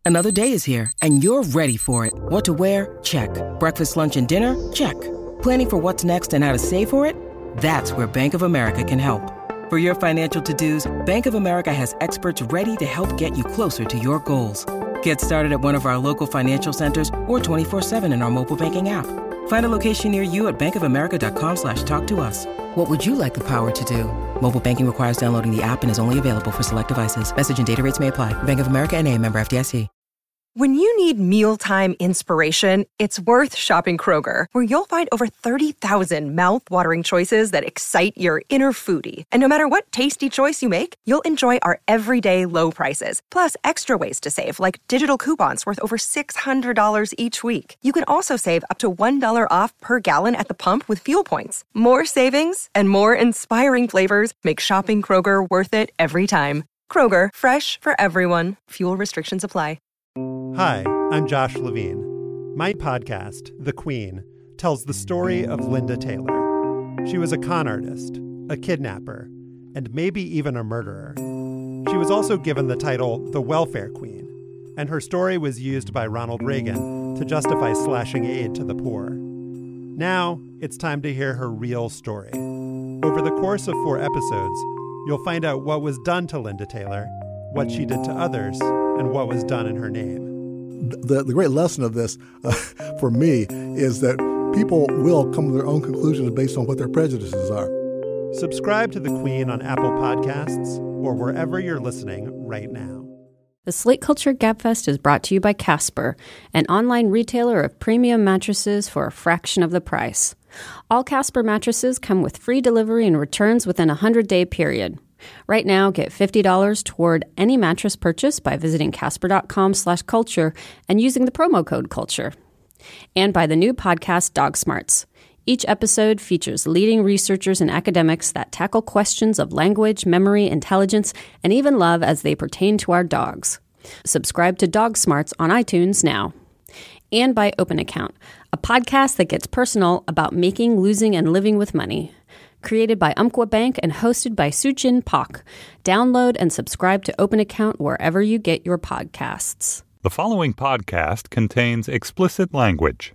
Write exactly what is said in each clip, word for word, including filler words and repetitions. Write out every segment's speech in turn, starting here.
Another day is here, and you're ready for it. What to wear? Check. Breakfast, lunch, and dinner? Check. Planning for what's next and how to save for it? That's where Bank of America can help. For your financial to-dos, Bank of America has experts ready to help get you closer to your goals. Get started at one of our local financial centers or twenty-four seven in our mobile banking app. Find a location near you at bankofamerica.com slash talk to us. What would you like the power to do? Mobile banking requires downloading the app and is only available for select devices. Message and data rates may apply. Bank of America N A, member F D I C. When you need mealtime inspiration, it's worth shopping Kroger, where you'll find over thirty thousand mouth-watering choices that excite your inner foodie. And no matter what tasty choice you make, you'll enjoy our everyday low prices, plus extra ways to save, like digital coupons worth over six hundred dollars each week. You can also save up to one dollar off per gallon at the pump with fuel points. More savings and more inspiring flavors make shopping Kroger worth it every time. Kroger, fresh for everyone. Fuel restrictions apply. Hi, I'm Josh Levine. My podcast, The Queen, tells the story of Linda Taylor. She was a con artist, a kidnapper, and maybe even a murderer. She was also given the title the Welfare Queen, and her story was used by Ronald Reagan to justify slashing aid to the poor. Now, it's time to hear her real story. Over the course of four episodes, you'll find out what was done to Linda Taylor, what she did to others, and what was done in her name. The, the great lesson of this, uh, for me, is that people will come to their own conclusions based on what their prejudices are. Subscribe to The Queen on Apple Podcasts or wherever you're listening right now. The Slate Culture Gabfest is brought to you by Casper, an online retailer of premium mattresses for a fraction of the price. All Casper mattresses come with free delivery and returns within a hundred-day period. Right now, get fifty dollars toward any mattress purchase by visiting casper.com slash culture and using the promo code culture. And by the new podcast, Dog Smarts. Each episode features leading researchers and academics that tackle questions of language, memory, intelligence, and even love as they pertain to our dogs. Subscribe to Dog Smarts on iTunes now. And by Open Account, a podcast that gets personal about making, losing, and living with money. Created by Umpqua Bank and hosted by Suchin Pak. Download and subscribe to Open Account wherever you get your podcasts. The following podcast contains explicit language.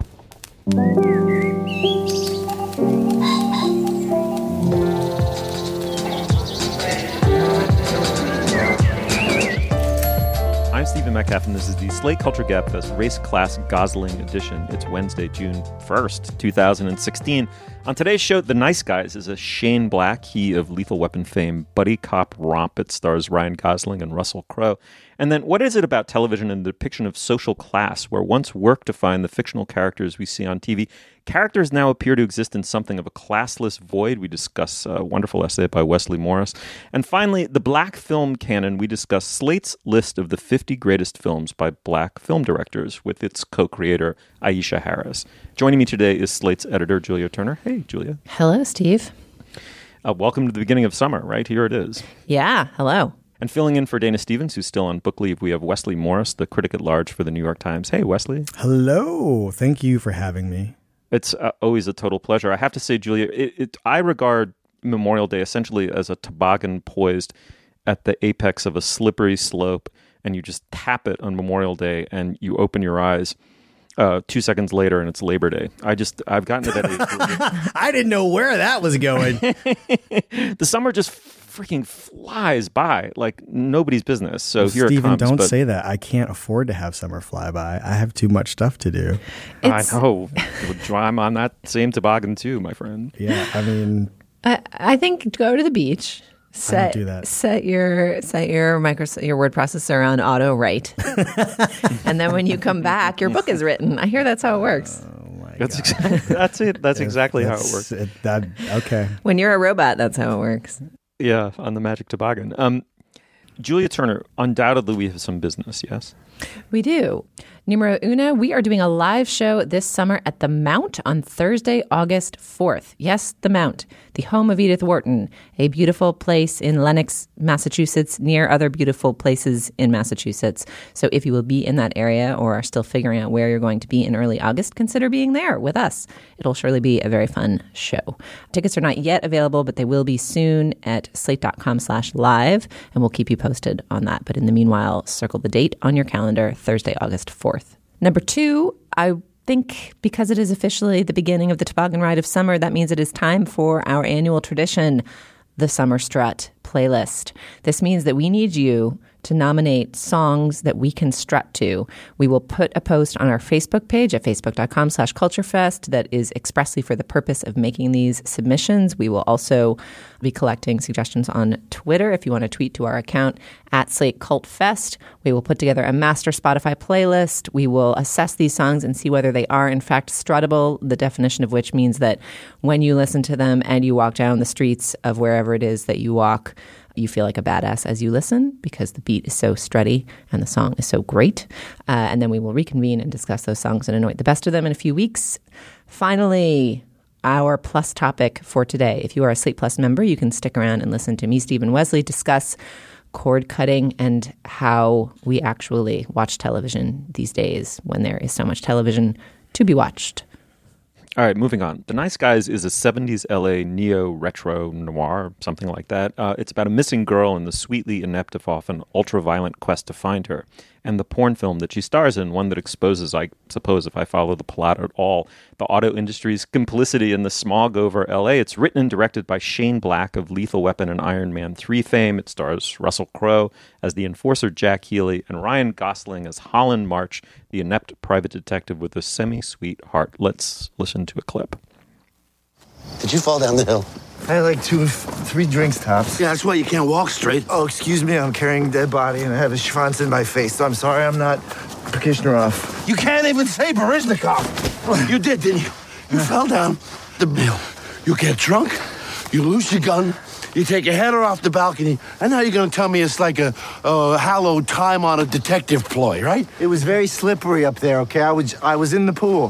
I'm Stephen Metcalf, and this is the Slate Culture Gabfest Race Class Gosling Edition. It's Wednesday, June first, two thousand sixteen. On today's show, The Nice Guys is a Shane Black, he of Lethal Weapon fame, buddy cop romp. It stars Ryan Gosling and Russell Crowe. And then what is it about television and the depiction of social class, where once work defined the fictional characters we see on T V, characters now appear to exist in something of a classless void? We discuss a wonderful essay by Wesley Morris. And finally, the Black film canon. We discuss Slate's list of the fifty greatest films by Black film directors with its co-creator, Aisha Harris. Joining me today is Slate's editor, Julia Turner. Hey, Julia. Hello, Steve. Uh, welcome to the beginning of summer, right? Here it is. Yeah, hello. And filling in for Dana Stevens, who's still on book leave, we have Wesley Morris, the critic at large for the New York Times. Hey, Wesley. Hello. Thank you for having me. It's uh, always a total pleasure. I have to say, Julia, it, it, I regard Memorial Day essentially as a toboggan poised at the apex of a slippery slope, and you just tap it on Memorial Day, and you open your eyes uh, two seconds later, and it's Labor Day. I just, I've gotten to that age. I didn't know where that was going. The summer just freaking flies by like nobody's business. So well, here Stephen, it comes. Don't but say that. I can't afford to have summer fly by. I have too much stuff to do. It's, I know. I'm on that same toboggan too, my friend. Yeah, I mean, I, I think go to the beach. Set, I don't do that. Set your set your micro your word processor on auto write, and then when you come back, your book is written. I hear that's how it works. Oh my that's God. exactly that's it. That's If exactly that's, how it works. It, that, okay. When you're a robot, that's how it works. Yeah, on the magic toboggan. Um, Julia Turner, undoubtedly we have some business, yes? We do. Numero uno, we are doing a live show this summer at The Mount on Thursday, August fourth. Yes, The Mount, the home of Edith Wharton, a beautiful place in Lenox, Massachusetts, near other beautiful places in Massachusetts. So if you will be in that area or are still figuring out where you're going to be in early August, consider being there with us. It'll surely be a very fun show. Tickets are not yet available, but they will be soon at slate.com slash live, and we'll keep you posted on that. But in the meanwhile, circle the date on your calendar, Thursday, August fourth. Number two, I think because it is officially the beginning of the toboggan ride of summer, that means it is time for our annual tradition, the Summer Strut playlist. This means that we need you to nominate songs that we can strut to. We will put a post on our Facebook page at facebook.com slash culturefest that is expressly for the purpose of making these submissions. We will also be collecting suggestions on Twitter. If you want to tweet to our account at Slate Cult Fest, we will put together a master Spotify playlist. We will assess these songs and see whether they are in fact struttable, the definition of which means that when you listen to them and you walk down the streets of wherever it is that you walk, you feel like a badass as you listen because the beat is so strutty and the song is so great. Uh, and then we will reconvene and discuss those songs and anoint the best of them in a few weeks. Finally, our Plus topic for today. If you are a Slate Plus member, you can stick around and listen to me, Stephen Wesley, discuss cord cutting and how we actually watch television these days when there is so much television to be watched. All right, moving on. The Nice Guys is a seventies L A neo-retro noir, something like that. Uh, it's about a missing girl and the sweetly inept, if often ultra-violent quest to find her. And the porn film that she stars in, one that exposes, I suppose if I follow the plot at all, the auto industry's complicity in the smog over L A. It's written and directed by Shane Black of Lethal Weapon and Iron Man three fame. It stars Russell Crowe as the enforcer Jack Healy and Ryan Gosling as Holland March, the inept private detective with a semi-sweet heart. Let's listen to a clip. Did you fall down the hill? I had like two, three drinks tops. Yeah, that's why you can't walk straight. Oh, excuse me, I'm carrying a dead body and I have a schwanz in my face, so I'm sorry I'm not Kishnarov. You can't even say Baryshnikov. You did, didn't you? You fell down the hill. You get drunk, you lose your gun, you take your header off the balcony, and now you're going to tell me it's like a, a hallowed time on a detective ploy, right? It was very slippery up there, okay? I was, I was in the pool.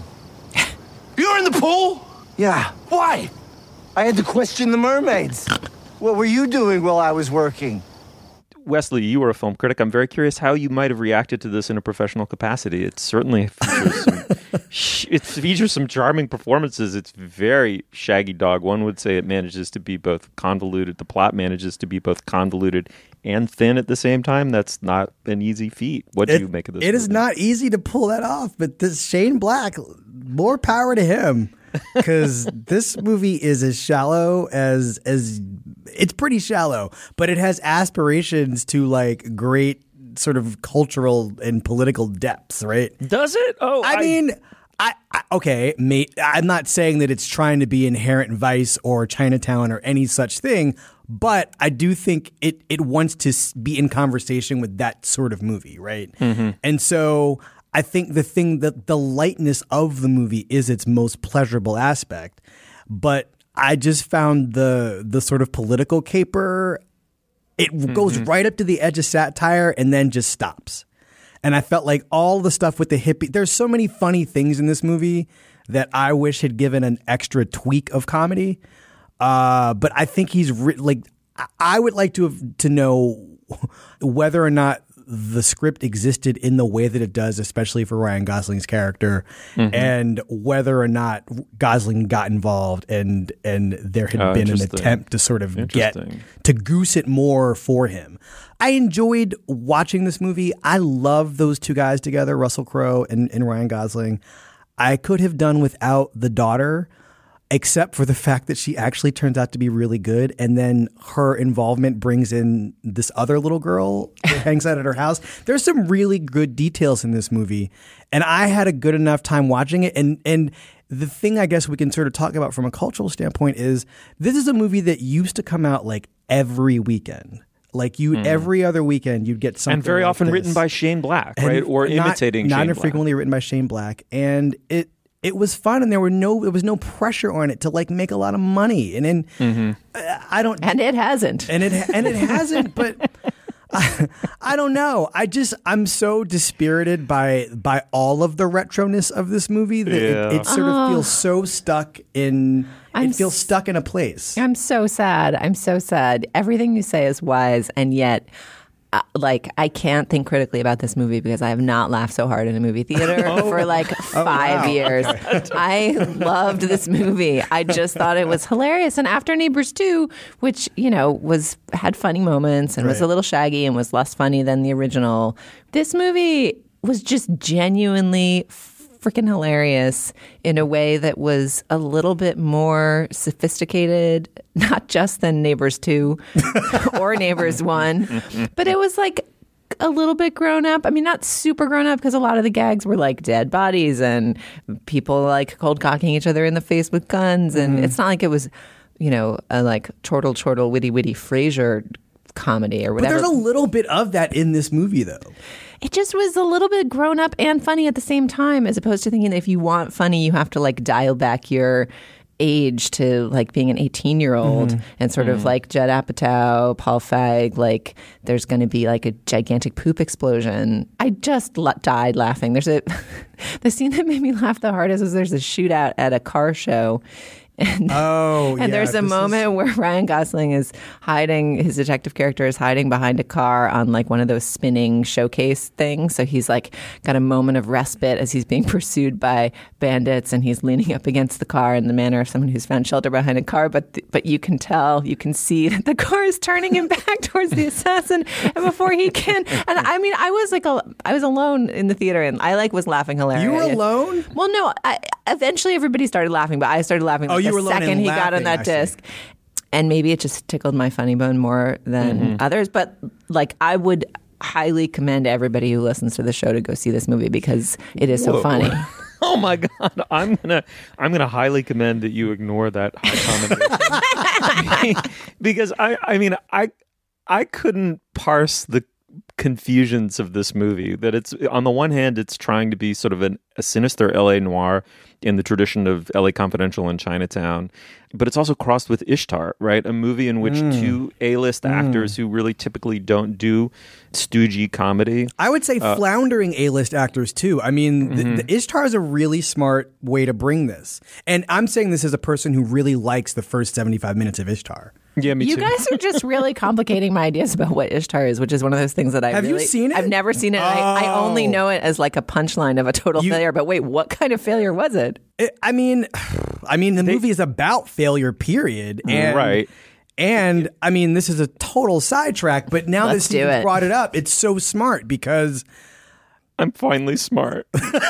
You were in the pool? Yeah. Why? I had to question the mermaids. What were you doing while I was working? Wesley, you were a film critic. I'm very curious how you might have reacted to this in a professional capacity. It certainly features some, it features some charming performances. It's very Shaggy Dog. One would say it manages to be both convoluted. The plot manages to be both convoluted and thin at the same time. That's not an easy feat. What do it, you make of this? It movie? Is not easy to pull that off, but this Shane Black, more power to him. Because this movie is as shallow as as it's pretty shallow, but it has aspirations to like great sort of cultural and political depths, right? Does it? Oh, I, I mean, I, I okay, mate. I'm not saying that it's trying to be Inherent Vice or Chinatown or any such thing, but I do think it it wants to be in conversation with that sort of movie, right? Mm-hmm. And so I think the thing that the lightness of the movie is its most pleasurable aspect, but I just found the the sort of political caper, it mm-hmm. goes right up to the edge of satire and then just stops. And I felt like all the stuff with the hippie, there's so many funny things in this movie that I wish had given an extra tweak of comedy. Uh, but I think he's re- like, I would like to have, to know whether or not the script existed in the way that it does, especially for Ryan Gosling's character, mm-hmm. and whether or not Gosling got involved and and there had oh, been an attempt to sort of get to goose it more for him. I enjoyed watching this movie. I love those two guys together, Russell Crowe and, and Ryan Gosling. I could have done without the daughter, except for the fact that she actually turns out to be really good. And then her involvement brings in this other little girl that hangs out at her house. There's some really good details in this movie. And I had a good enough time watching it. And, and the thing I guess we can sort of talk about from a cultural standpoint is this is a movie that used to come out like every weekend. Like you, mm. every other weekend, you'd get something. And very like often this. written by Shane Black, and right? Or not, imitating not Shane Not infrequently Black. written by Shane Black. And it, It was fun, and there were no there was no pressure on it to like make a lot of money, and then mm-hmm. I don't, and it hasn't, and it and it hasn't. But I, I don't know. I just I'm so dispirited by by all of the retroness of this movie that Yeah. it, it sort Oh. of feels so stuck in. I'm it feels s- stuck in a place. I'm so sad. I'm so sad. Everything you say is wise, and yet, uh, like, I can't think critically about this movie because I have not laughed so hard in a movie theater for like five wow. years. I loved this movie. I just thought it was hilarious. And after Neighbors two, which, you know, was had funny moments and was a Right. little shaggy and was less funny than the original, this movie was just genuinely freaking hilarious in a way that was a little bit more sophisticated, not just than Neighbors two or Neighbors one, but it was like a little bit grown up. I mean, not super grown up because a lot of the gags were like dead bodies and people like cold cocking each other in the face with guns. And Mm-hmm. it's not like it was, you know, a like chortle, chortle, witty, witty Frasier comedy or But whatever. there's a little bit of that in this movie, though. It just was a little bit grown up and funny at the same time, as opposed to thinking that if you want funny, you have to like dial back your age to like being an eighteen year old Mm-hmm. and sort of like Judd Apatow, Paul Feig, like there's going to be like a gigantic poop explosion. I just l- died laughing. There's a, the scene that made me laugh the hardest was there's a shootout at a car show. And, Oh, yeah, and there's a this moment is- where Ryan Gosling is hiding, his detective character is hiding behind a car on like one of those spinning showcase things. So he's like got a moment of respite as he's being pursued by bandits and he's leaning up against the car in the manner of someone who's found shelter behind a car. But but you can tell, you can see that the car is turning him back towards the assassin and before he can. And I mean, I was like, a, I was alone in the theater and I like was laughing hilarious. You were alone? Well, no, I, eventually everybody started laughing, but I started laughing. Oh, like you the were alone second and he got on laughing, that I see. disc. And maybe it just tickled my funny bone more than others. But like, I would highly commend everybody who listens to the show to go see this movie because it is so Whoa. funny. Oh my God! I'm gonna I'm gonna highly commend that you ignore that high commendation because I I mean I I couldn't parse the confusions of this movie. That it's on the one hand it's trying to be sort of an, a sinister L A noir in the tradition of L A Confidential and Chinatown, but it's also crossed with Ishtar, right? A movie in which Mm. two A-list Mm. actors who really typically don't do stoogey comedy. I would say Uh, floundering A-list actors too. I mean, Mhm. the, the Ishtar is a really smart way to bring this, and I'm saying this as a person who really likes the first seventy-five minutes of Ishtar. Yeah, me You too. guys are just really complicating my ideas about what Ishtar is, which is one of those things that I Have you really, seen it? I've never seen it. I, I only Oh. know it as like a punchline of a total You- failure. But wait, what kind of failure was it? It, I mean, I mean, the movie is about failure, period. And, Right. And I mean, this is a total sidetrack, but now Let's that do Steven it. brought it up, it's so smart because I'm finally smart.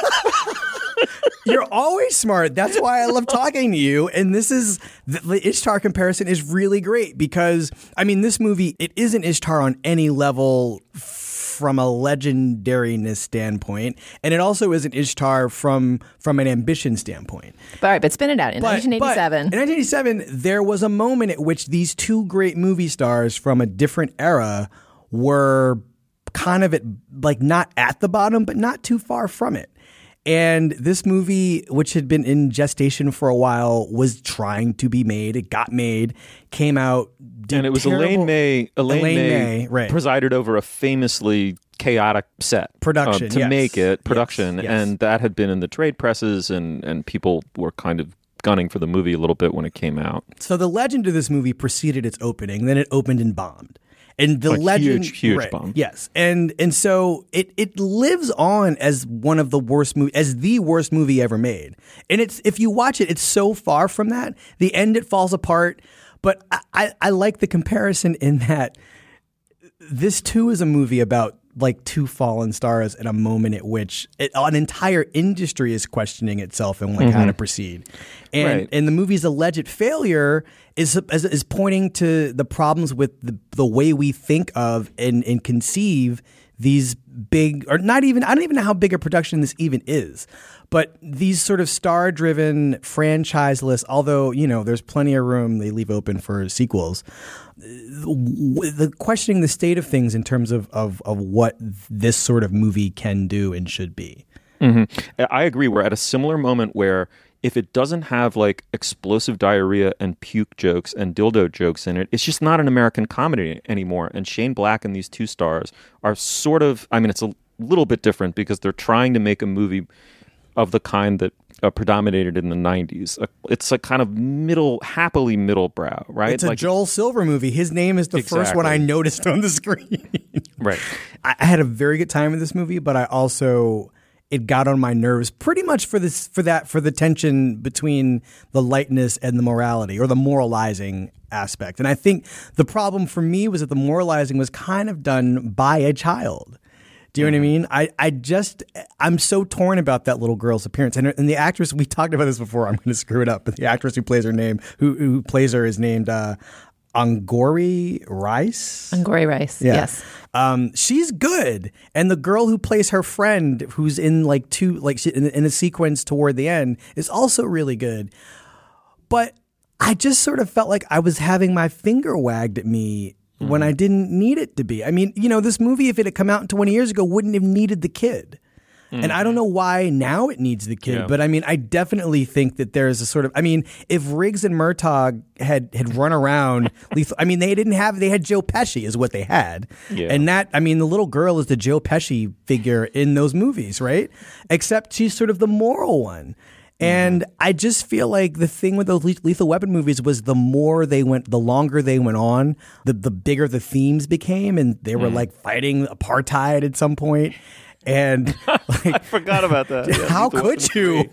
you're always smart. That's why I love talking to you. And this is the, the Ishtar comparison is really great because I mean, this movie, it isn't Ishtar on any level from a legendariness standpoint, and it also isn't Ishtar from from an ambition standpoint. But, all right, but spin it out. In But- nineteen eighty-seven. but in nineteen eighty-seven, there was a moment at which these two great movie stars from a different era were kind of at, like, not at the bottom, but not too far from it. And this movie, which had been in gestation for a while, was trying to be made. It got made, came out, did and it was terrible- Elaine May. Elaine, Elaine May, May, right. presided over a famously chaotic set Production, uh, to yes. make it Yes, production, yes. and that had been in the trade presses, and and people were kind of gunning for the movie a little bit when it came out. So the legend of this movie preceded its opening, then it opened and bombed. And the A legend, huge, huge right, bomb. yes, and and so it it lives on as one of the worst movie, as the worst movie ever made. And it's if you watch it, it's so far from that. The end, it falls apart. But I, I, I like the comparison in that this too is a movie about like two fallen stars at a moment at which it, an entire industry is questioning itself and like how to proceed. And Right. and the movie's alleged failure is, is is pointing to the problems with the, the way we think of and, and conceive these big, or not even, I don't even know how big a production this even is, but these sort of star-driven, franchise-less, although, you know, there's plenty of room they leave open for sequels, the, the questioning the state of things in terms of, of, of what this sort of movie can do and should be. Mm-hmm. I agree. We're at a similar moment where if it doesn't have like explosive diarrhea and puke jokes and dildo jokes in it, it's just not an American comedy anymore. And Shane Black and these two stars are sort of, I mean, it's a little bit different because they're trying to make a movie of the kind that uh, predominated in the nineties. Uh, it's a kind of middle, happily middle brow, right? It's a like, Joel Silver movie. His name is the exactly. first one I noticed on the screen. Right. I, I had a very good time with this movie, but I also... it got on my nerves pretty much for this, for that, for the tension between the lightness and the morality or the moralizing aspect. And I think the problem for me was that the moralizing was kind of done by a child. Do you know what I mean? I, I just, I'm so torn about that little girl's appearance. And, and the actress, we talked about this before, I'm going to screw it up, but the actress who plays her name, who, who plays her is named, uh, Angourie Rice? Angourie Rice, yeah. yes. Um, she's good. And the girl who plays her friend, who's in like two, like she, in, in a sequence toward the end, is also really good. But I just sort of felt like I was having my finger wagged at me mm. when I didn't need it to be. I mean, you know, this movie, if it had come out twenty years ago, wouldn't have needed the kid. And I don't know why now it needs the kid, yeah. but I mean, I definitely think that there's a sort of, I mean, if Riggs and Murtaugh had, had run around, lethal, I mean, they didn't have, they had Joe Pesci is what they had. Yeah. And that, I mean, the little girl is the Joe Pesci figure in those movies, right? Except she's sort of the moral one. And mm-hmm. I just feel like the thing with those Lethal Weapon movies was the more they went, the longer they went on, the, the bigger the themes became. And they were mm. like fighting apartheid at some point. And like, I forgot about that. Yeah, how could you?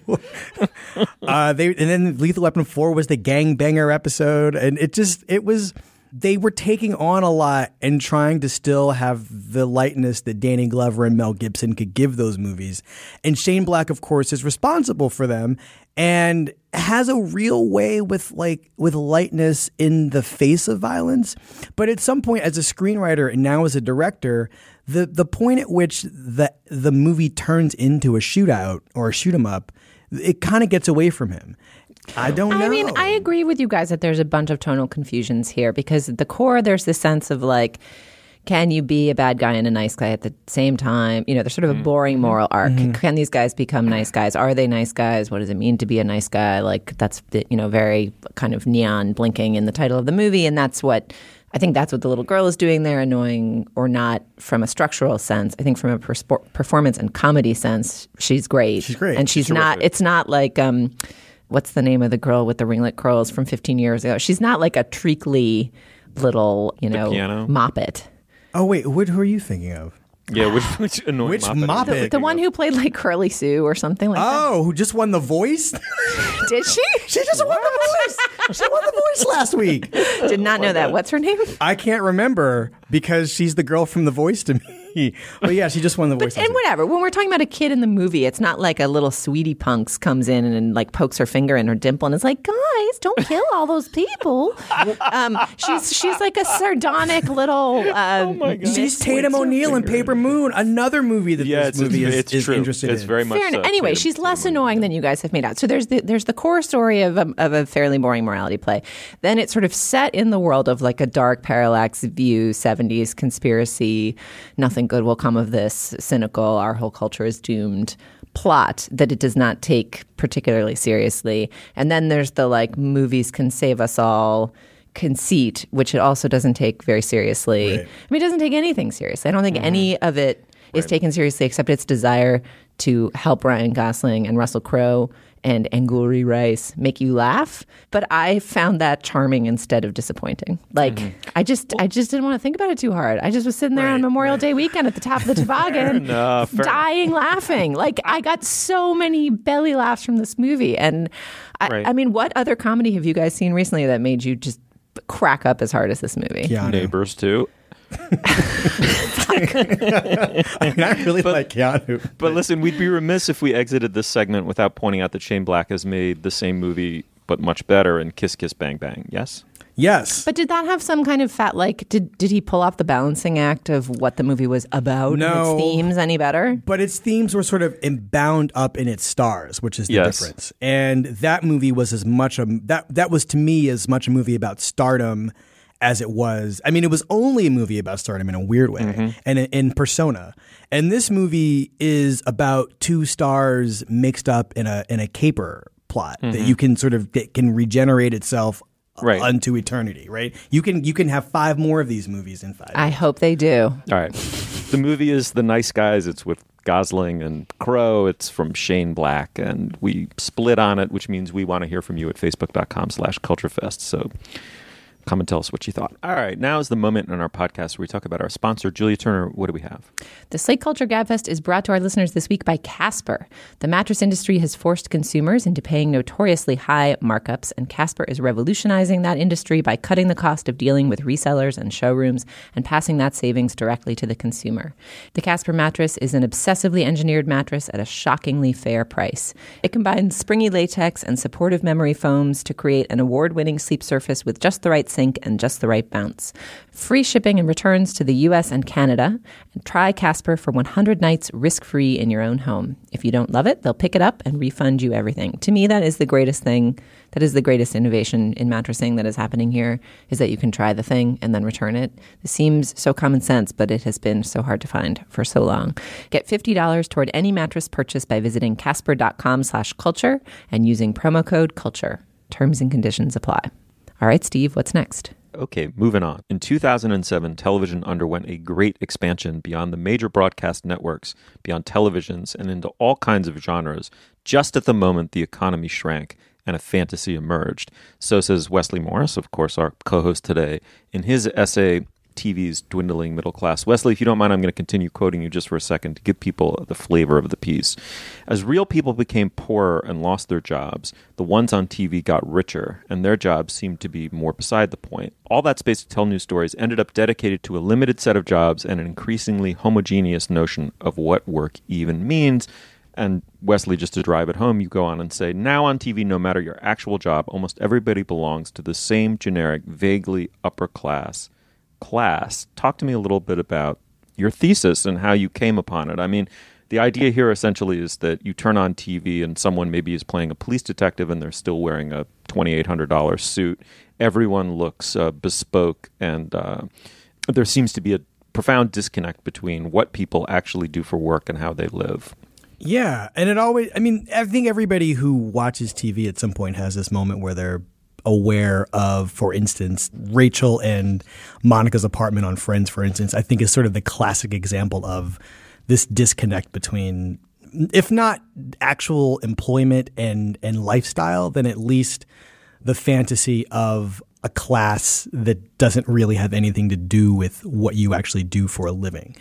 uh, they and then Lethal Weapon four was the gangbanger episode, and it just it was they were taking on a lot and trying to still have the lightness that Danny Glover and Mel Gibson could give those movies. And Shane Black, of course, is responsible for them and has a real way with like with lightness in the face of violence. But at some point, as a screenwriter and now as a director, the the point at which the the movie turns into a shootout or a shoot 'em up, it kind of gets away from him. I don't know. I mean, I agree with you guys that there's a bunch of tonal confusions here because at the core, there's this sense of like, can you be a bad guy and a nice guy at the same time? You know, there's sort of a boring moral arc. Mm-hmm. Can these guys become nice guys? Are they nice guys? What does it mean to be a nice guy? Like, that's, you know, very kind of neon blinking in the title of the movie. And that's what, I think that's what the little girl is doing there, annoying or not from a structural sense. I think from a per- performance and comedy sense, she's great. She's great. And she's she's not, it's not like, um, what's the name of the girl with the ringlet curls from fifteen years ago? She's not like a treacly little, you know, moppet. Oh, wait, what, who are you thinking of? Yeah, which, which annoying Which moppet? moppet? The, the one who played like Curly Sue or something like that. Oh, who just won The Voice? Did she? She just won The Voice. She won The Voice last week. Did not know that. What's her name? I can't remember because she's the girl from The Voice to me. But yeah, she just won The Voice. But, and whatever. When we're talking about a kid in the movie, it's not like a little sweetie punks comes in and, and like pokes her finger in her dimple and is like, guys, don't kill all those people. um, she's she's like a sardonic little. Uh, oh my God. She's Tatum O'Neal in Paper Moon, another movie that yeah, this movie it's, is, it's is true. interested it's in. very much Fair enough. So. Anyway, Tatum, she's less Tatum annoying than you guys have made out. So there's the there's the core story of a, of a fairly boring morality play. Then it's sort of set in the world of like a dark parallax view, seventies conspiracy, nothing good will come of this, cynical, our whole culture is doomed plot that it does not take particularly seriously. And then there's the like movies can save us all conceit, which it also doesn't take very seriously. Right. I mean, it doesn't take anything seriously. I don't think mm-hmm. any of it is right. taken seriously except its desire to help Ryan Gosling and Russell Crowe and Angourie Rice make you laugh. But I found that charming instead of disappointing. Like, mm-hmm. I just I just didn't want to think about it too hard. I just was sitting there right, on Memorial right. Day weekend at the top of the toboggan, enough, dying laughing. Like, I got so many belly laughs from this movie. And I, right. I mean, what other comedy have you guys seen recently that made you just crack up as hard as this movie? Keanu. Neighbors too. I mean, I really but, like Keanu. But, but listen, we'd be remiss if we exited this segment without pointing out that Shane Black has made the same movie, but much better in Kiss Kiss Bang Bang. Yes? Yes. But did that have some kind of fat, like, did did he pull off the balancing act of what the movie was about no, and its themes any better? But its themes were sort of bound up in its stars, which is the yes. difference. And that movie was as much a, that, that was to me as much a movie about stardom as it was. I mean, it was only a movie about stardom in a weird way mm-hmm. and in, in persona. And this movie is about two stars mixed up in a in a caper plot Mm-hmm. that you can sort of that can regenerate itself Right. unto eternity, right? You can you can have five more of these movies in five. I years. hope they do. All right. The movie is The Nice Guys. It's with Gosling and Crow. It's from Shane Black, and we split on it, which means we want to hear from you at facebook.com slash culturefest. So come and tell us what you thought. All right. Now is the moment in our podcast where we talk about our sponsor, Julia Turner. What do we have? The Slate Culture Gabfest is brought to our listeners this week by Casper. The mattress industry has forced consumers into paying notoriously high markups, and Casper is revolutionizing that industry by cutting the cost of dealing with resellers and showrooms and passing that savings directly to the consumer. The Casper mattress is an obsessively engineered mattress at a shockingly fair price. It combines springy latex and supportive memory foams to create an award-winning sleep surface with just the right sink and just the right bounce. Free shipping and returns to the U S and Canada. And try Casper for one hundred nights risk-free in your own home. If you don't love it, they'll pick it up and refund you everything. To me, that is the greatest thing. That is the greatest innovation in mattressing that is happening here, is that you can try the thing and then return it. It seems so common sense, but it has been so hard to find for so long. Get fifty dollars toward any mattress purchase by visiting casper.com slash culture and using promo code culture. Terms and conditions apply. All right, Steve, what's next? Okay, moving on. In two thousand seven, television underwent a great expansion beyond the major broadcast networks, beyond televisions, and into all kinds of genres, just at the moment the economy shrank and a fantasy emerged. So says Wesley Morris, of course, our co-host today, in his essay, T V's Dwindling Middle Class. Wesley, if you don't mind, I'm going to continue quoting you just for a second to give people the flavor of the piece. As real people became poorer and lost their jobs, the ones on T V got richer, and their jobs seemed to be more beside the point. All that space to tell news stories ended up dedicated to a limited set of jobs and an increasingly homogeneous notion of what work even means. And Wesley, just to drive it home, you go on and say, now on T V, no matter your actual job, almost everybody belongs to the same generic, vaguely upper class class. Talk to me a little bit about your thesis and how you came upon it. I mean, the idea here essentially is that you turn on T V and someone maybe is playing a police detective and they're still wearing a twenty-eight hundred dollars suit. Everyone looks uh, bespoke, and uh, there seems to be a profound disconnect between what people actually do for work and how they live. Yeah, and it always, I mean, I think everybody who watches T V at some point has this moment where they're aware of, for instance, Rachel and Monica's apartment on Friends, for instance, I think is sort of the classic example of this disconnect between, if not actual employment and, and lifestyle, then at least the fantasy of a class that doesn't really have anything to do with what you actually do for a living.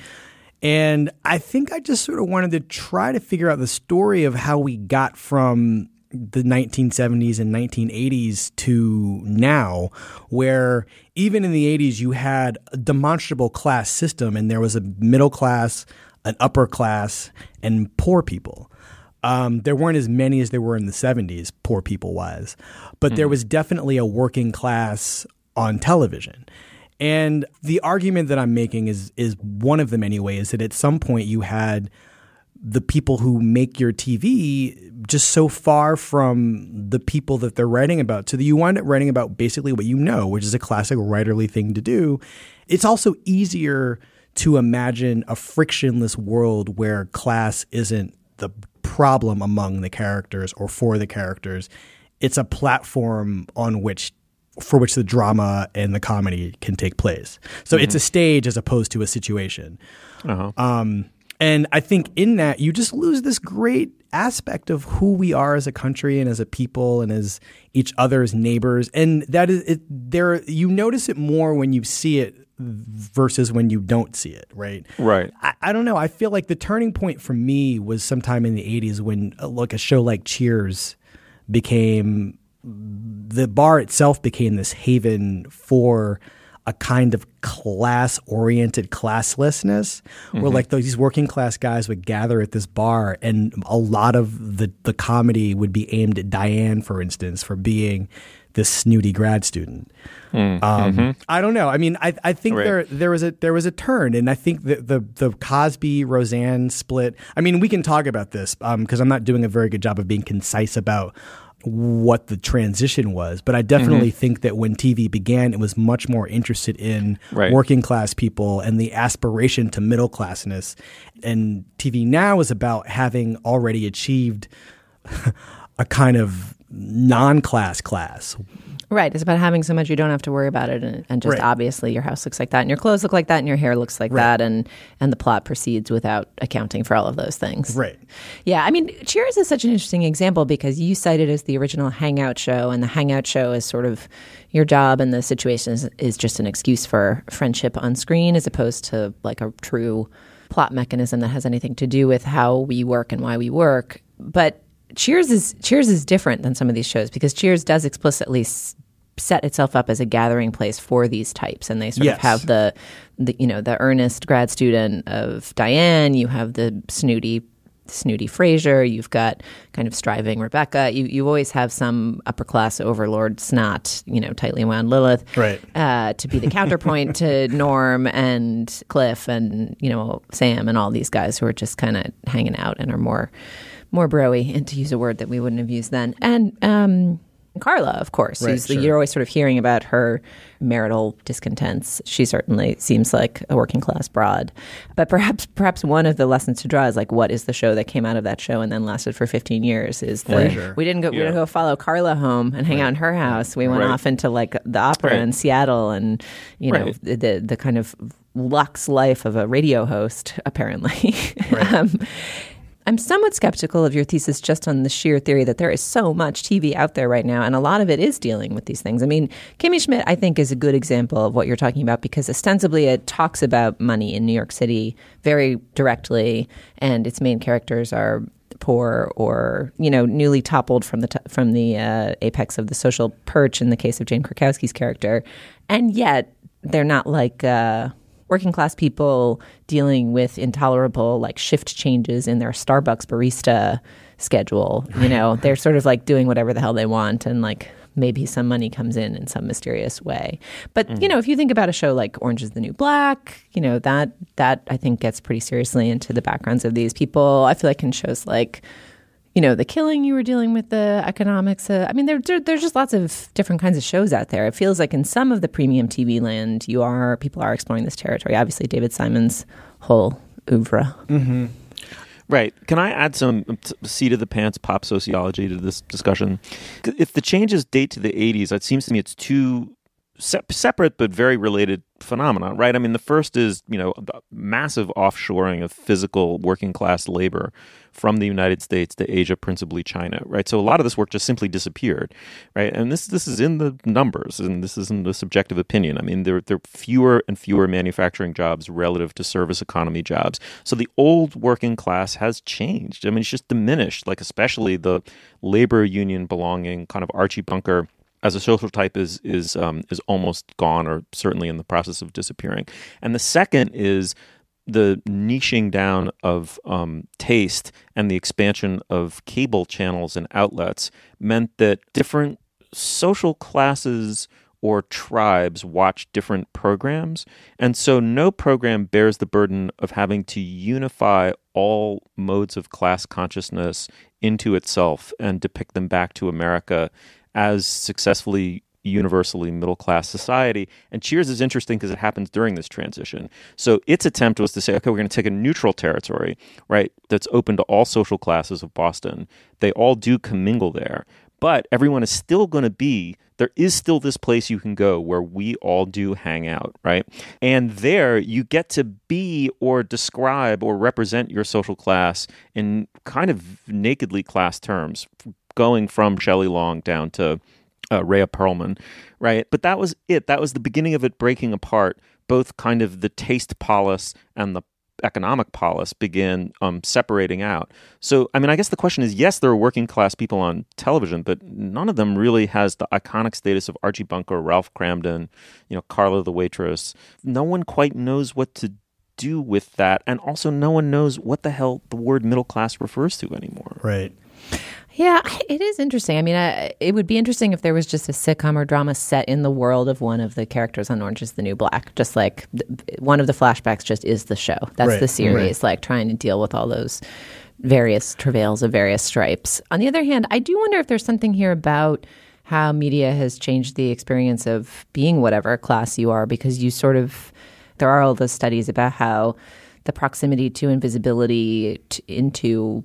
And I think I just sort of wanted to try to figure out the story of how we got from the nineteen seventies and nineteen eighties to now, where even in the eighties you had a demonstrable class system, and there was a middle class, an upper class, and poor people. Um, there weren't as many as there were in the seventies, poor people wise, but mm. there was definitely a working class on television. And the argument that I'm making is is one of the many ways that at some point you had the people who make your T V just so far from the people that they're writing about, so that you wind up writing about basically what you know, which is a classic writerly thing to do. It's also easier to imagine a frictionless world where class isn't the problem among the characters or for the characters. It's a platform on which for which the drama and the comedy can take place. So mm-hmm. it's a stage as opposed to a situation. Uh-huh. Um, and I think in that you just lose this great aspect of who we are as a country and as a people and as each other's neighbors. And that is it, there. You notice it more when you see it versus when you don't see it, right? Right. I, I don't know. I feel like the turning point for me was sometime in the eighties when, uh, look, a show like Cheers became the bar itself became this haven for a kind of class-oriented classlessness, mm-hmm. where like these working class guys would gather at this bar, and a lot of the the comedy would be aimed at Diane, for instance, for being this snooty grad student. Mm-hmm. Um, I don't know. I mean, I I think right. there there was a there was a turn, and I think the the, the Cosby Roseanne split. I mean, we can talk about this because um, I'm not doing a very good job of being concise about what the transition was, but I definitely mm-hmm. think that when T V began, it was much more interested in right. working class people and the aspiration to middle classness. And T V now is about having already achieved a kind of non-class class. Right. It's about having so much you don't have to worry about it. And, and just Right. obviously your house looks like that and your clothes look like that and your hair looks like Right. that. And, and the plot proceeds without accounting for all of those things. Right. Yeah. I mean, Cheers is such an interesting example because you cite it as the original Hangout show. And the Hangout show is sort of your job and the situation is, is just an excuse for friendship on screen as opposed to like a true plot mechanism that has anything to do with how we work and why we work. But Cheers is Cheers is different than some of these shows because Cheers does explicitly s- set itself up as a gathering place for these types, and they sort Yes. of have the, the you know the earnest grad student of Diane. You have the snooty snooty Frasier. You've got kind of striving Rebecca. You you always have some upper class overlord snot, you know, tightly wound Lilith, Right. uh, to be the counterpoint to Norm and Cliff and you know Sam and all these guys who are just kind of hanging out and are more. more broy, and to use a word that we wouldn't have used then. And um, Carla, of course. Right, who's the, sure. You're always sort of hearing about her marital discontents. She certainly seems like a working class broad. But perhaps perhaps one of the lessons to draw is like, what is the show that came out of that show and then lasted for fifteen years? Is the Frasier. we didn't go we Yeah. didn't go follow Carla home and hang Right. out in her house. We went Right. off into like the opera Right. in Seattle and you know Right. the, the the kind of luxe life of a radio host, apparently. Right. um, I'm somewhat skeptical of your thesis just on the sheer theory that there is so much T V out there right now, and a lot of it is dealing with these things. I mean, Kimmy Schmidt, I think, is a good example of what you're talking about because ostensibly it talks about money in New York City very directly, and its main characters are poor or, you know, newly toppled from the t- from the uh, apex of the social perch in the case of Jane Krakowski's character. And yet they're not like... Uh, working class people dealing with intolerable like shift changes in their Starbucks barista schedule. You know, they're sort of like doing whatever the hell they want and like maybe some money comes in in some mysterious way. But, mm. you know, if you think about a show like Orange is the New Black, you know, that that I think gets pretty seriously into the backgrounds of these people. I feel like in shows like you know, The Killing, you were dealing with the economics. Uh, I mean, there, there, there's just lots of different kinds of shows out there. It feels like in some of the premium T V land, you are people are exploring this territory. Obviously, David Simon's whole oeuvre. Mm-hmm. Right. Can I add some t- seat of the pants pop sociology to this discussion? If the changes date to the eighties, it seems to me it's two se- separate but very related phenomena, right? I mean, the first is, you know, the massive offshoring of physical working class labor from the United States to Asia, principally China, right? So a lot of this work just simply disappeared, right? And this this is in the numbers, and this isn't a subjective opinion. I mean, there, there are fewer and fewer manufacturing jobs relative to service economy jobs. So the old working class has changed. I mean, it's just diminished, like especially the labor union belonging kind of Archie Bunker as a social type is is um, is almost gone, or certainly in the process of disappearing. And the second is the niching down of um, taste and the expansion of cable channels and outlets meant that different social classes or tribes watch different programs. And so no program bears the burden of having to unify all modes of class consciousness into itself and depict them back to America as successfully universally middle-class society. And Cheers is interesting because it happens during this transition. So its attempt was to say, okay, we're going to take a neutral territory, right, that's open to all social classes of Boston. They all do commingle there, but everyone is still going to be, there is still this place you can go where we all do hang out, right? And there you get to be or describe or represent your social class in kind of nakedly class terms, going from Shelley Long down to Uh, Rhea Perlman, right? But that was it. That was the beginning of it breaking apart. Both kind of the taste polis and the economic polis began um, separating out. So, I mean, I guess the question is, yes, there are working class people on television, but none of them really has the iconic status of Archie Bunker, Ralph Cramden, you know, Carla the waitress. No one quite knows what to do with that. And also no one knows what the hell the word middle class refers to anymore. Right. Yeah, it is interesting. I mean, I, it would be interesting if there was just a sitcom or drama set in the world of one of the characters on Orange is the New Black. Just like th- one of the flashbacks just is the show. That's Right, the series, right. like trying to deal with all those various travails of various stripes. On the other hand, I do wonder if there's something here about how media has changed the experience of being whatever class you are, because you sort of, there are all those studies about how the proximity to invisibility t- into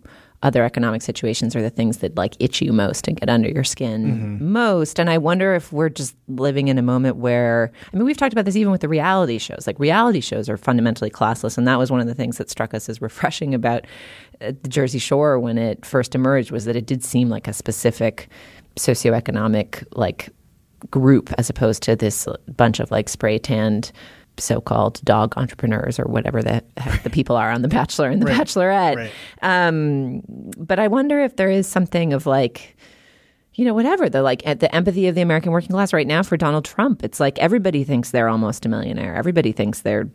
other economic situations are the things that like itch you most and get under your skin Mm-hmm. most. And I wonder if we're just living in a moment where, I mean, we've talked about this even with the reality shows. Like reality shows are fundamentally classless. And that was one of the things that struck us as refreshing about uh, the Jersey Shore when it first emerged, was that it did seem like a specific socioeconomic like group as opposed to this bunch of like spray tanned so-called dog entrepreneurs or whatever the heck the people are on The Bachelor and The Right. Bachelorette. Right. Um, but I wonder if there is something of like, you know, whatever, the like the empathy of the American working class right now for Donald Trump. It's like everybody thinks they're almost a millionaire. Everybody thinks they're,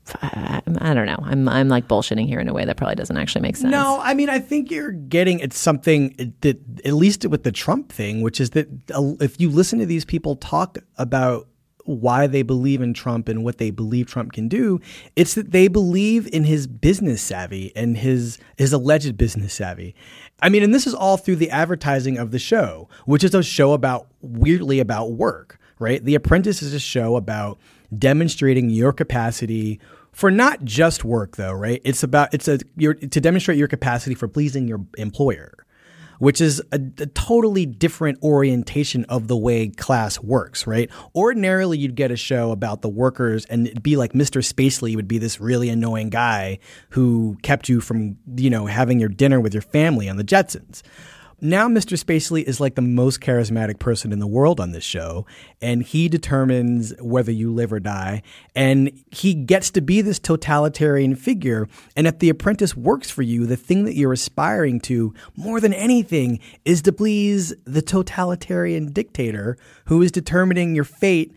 I don't know. I'm I'm like bullshitting here in a way that probably doesn't actually make sense. No, I mean, I think you're getting at something that, at least with the Trump thing, which is that uh, if you listen to these people talk about why they believe in Trump and what they believe Trump can do, it's that they believe in his business savvy and his his alleged business savvy. I mean, and this is all through the advertising of the show, which is a show about, weirdly, about work, right? The Apprentice is a show about demonstrating your capacity for not just work, though, right? It's about, it's a, your, to demonstrate your capacity for pleasing your employer, which is a, a totally different orientation of the way class works, right? Ordinarily, you'd get a show about the workers and it'd be like Mister Spacely would be this really annoying guy who kept you from, you know, having your dinner with your family on the Jetsons. Now Mister Spacely is like the most charismatic person in the world on this show, and he determines whether you live or die, and he gets to be this totalitarian figure. And if The Apprentice works for you, the thing that you're aspiring to more than anything is to please the totalitarian dictator who is determining your fate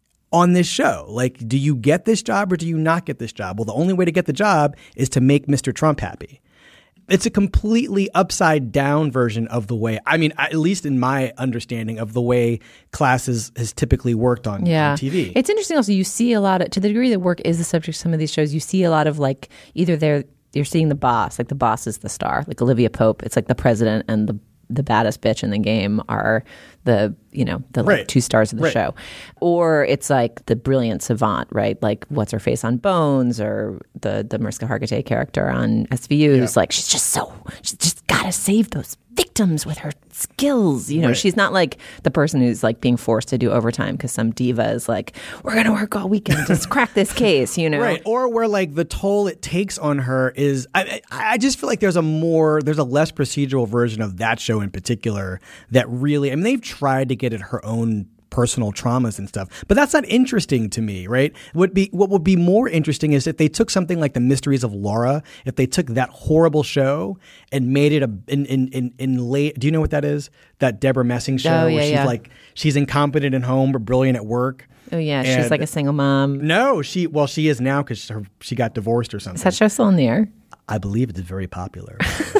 on this show. Like, do you get this job or do you not get this job? Well, the only way to get the job is to make Mister Trump happy. It's a completely upside down version of the way, I mean, at least in my understanding of the way classes has typically worked on, yeah. on T V. It's interesting also, you see a lot of, to the degree that work is the subject of some of these shows, you see a lot of like, either they're, you're seeing the boss, like the boss is the star, like Olivia Pope, it's like the president and the the baddest bitch in the game are the, you know, the like, right. two stars of the right. show. Or it's like the brilliant savant, right? Like what's her face on Bones, or the the Mariska Hargitay character on S V U, who's yeah. like, she's just so, she's just got to save those victims with her skills. You know, right. she's not like the person who's like being forced to do overtime because some diva is like, we're going to work all weekend to crack this case, you know? Right. Or where like the toll it takes on her is, I, I just feel like there's a more, there's a less procedural version of that show in particular that really, I mean, they've tried to get at her own personal traumas and stuff, but that's not interesting to me, right? What be what would be more interesting is if they took something like The Mysteries of Laura, if they took that horrible show and made it a in in in, in late. Do you know what that is? That Deborah Messing show oh, yeah, where she's yeah. like she's incompetent at home but brilliant at work. Oh yeah, and she's like a single mom. No, she well she is now because she got divorced or something. Is that show still in the air? I believe it's very popular.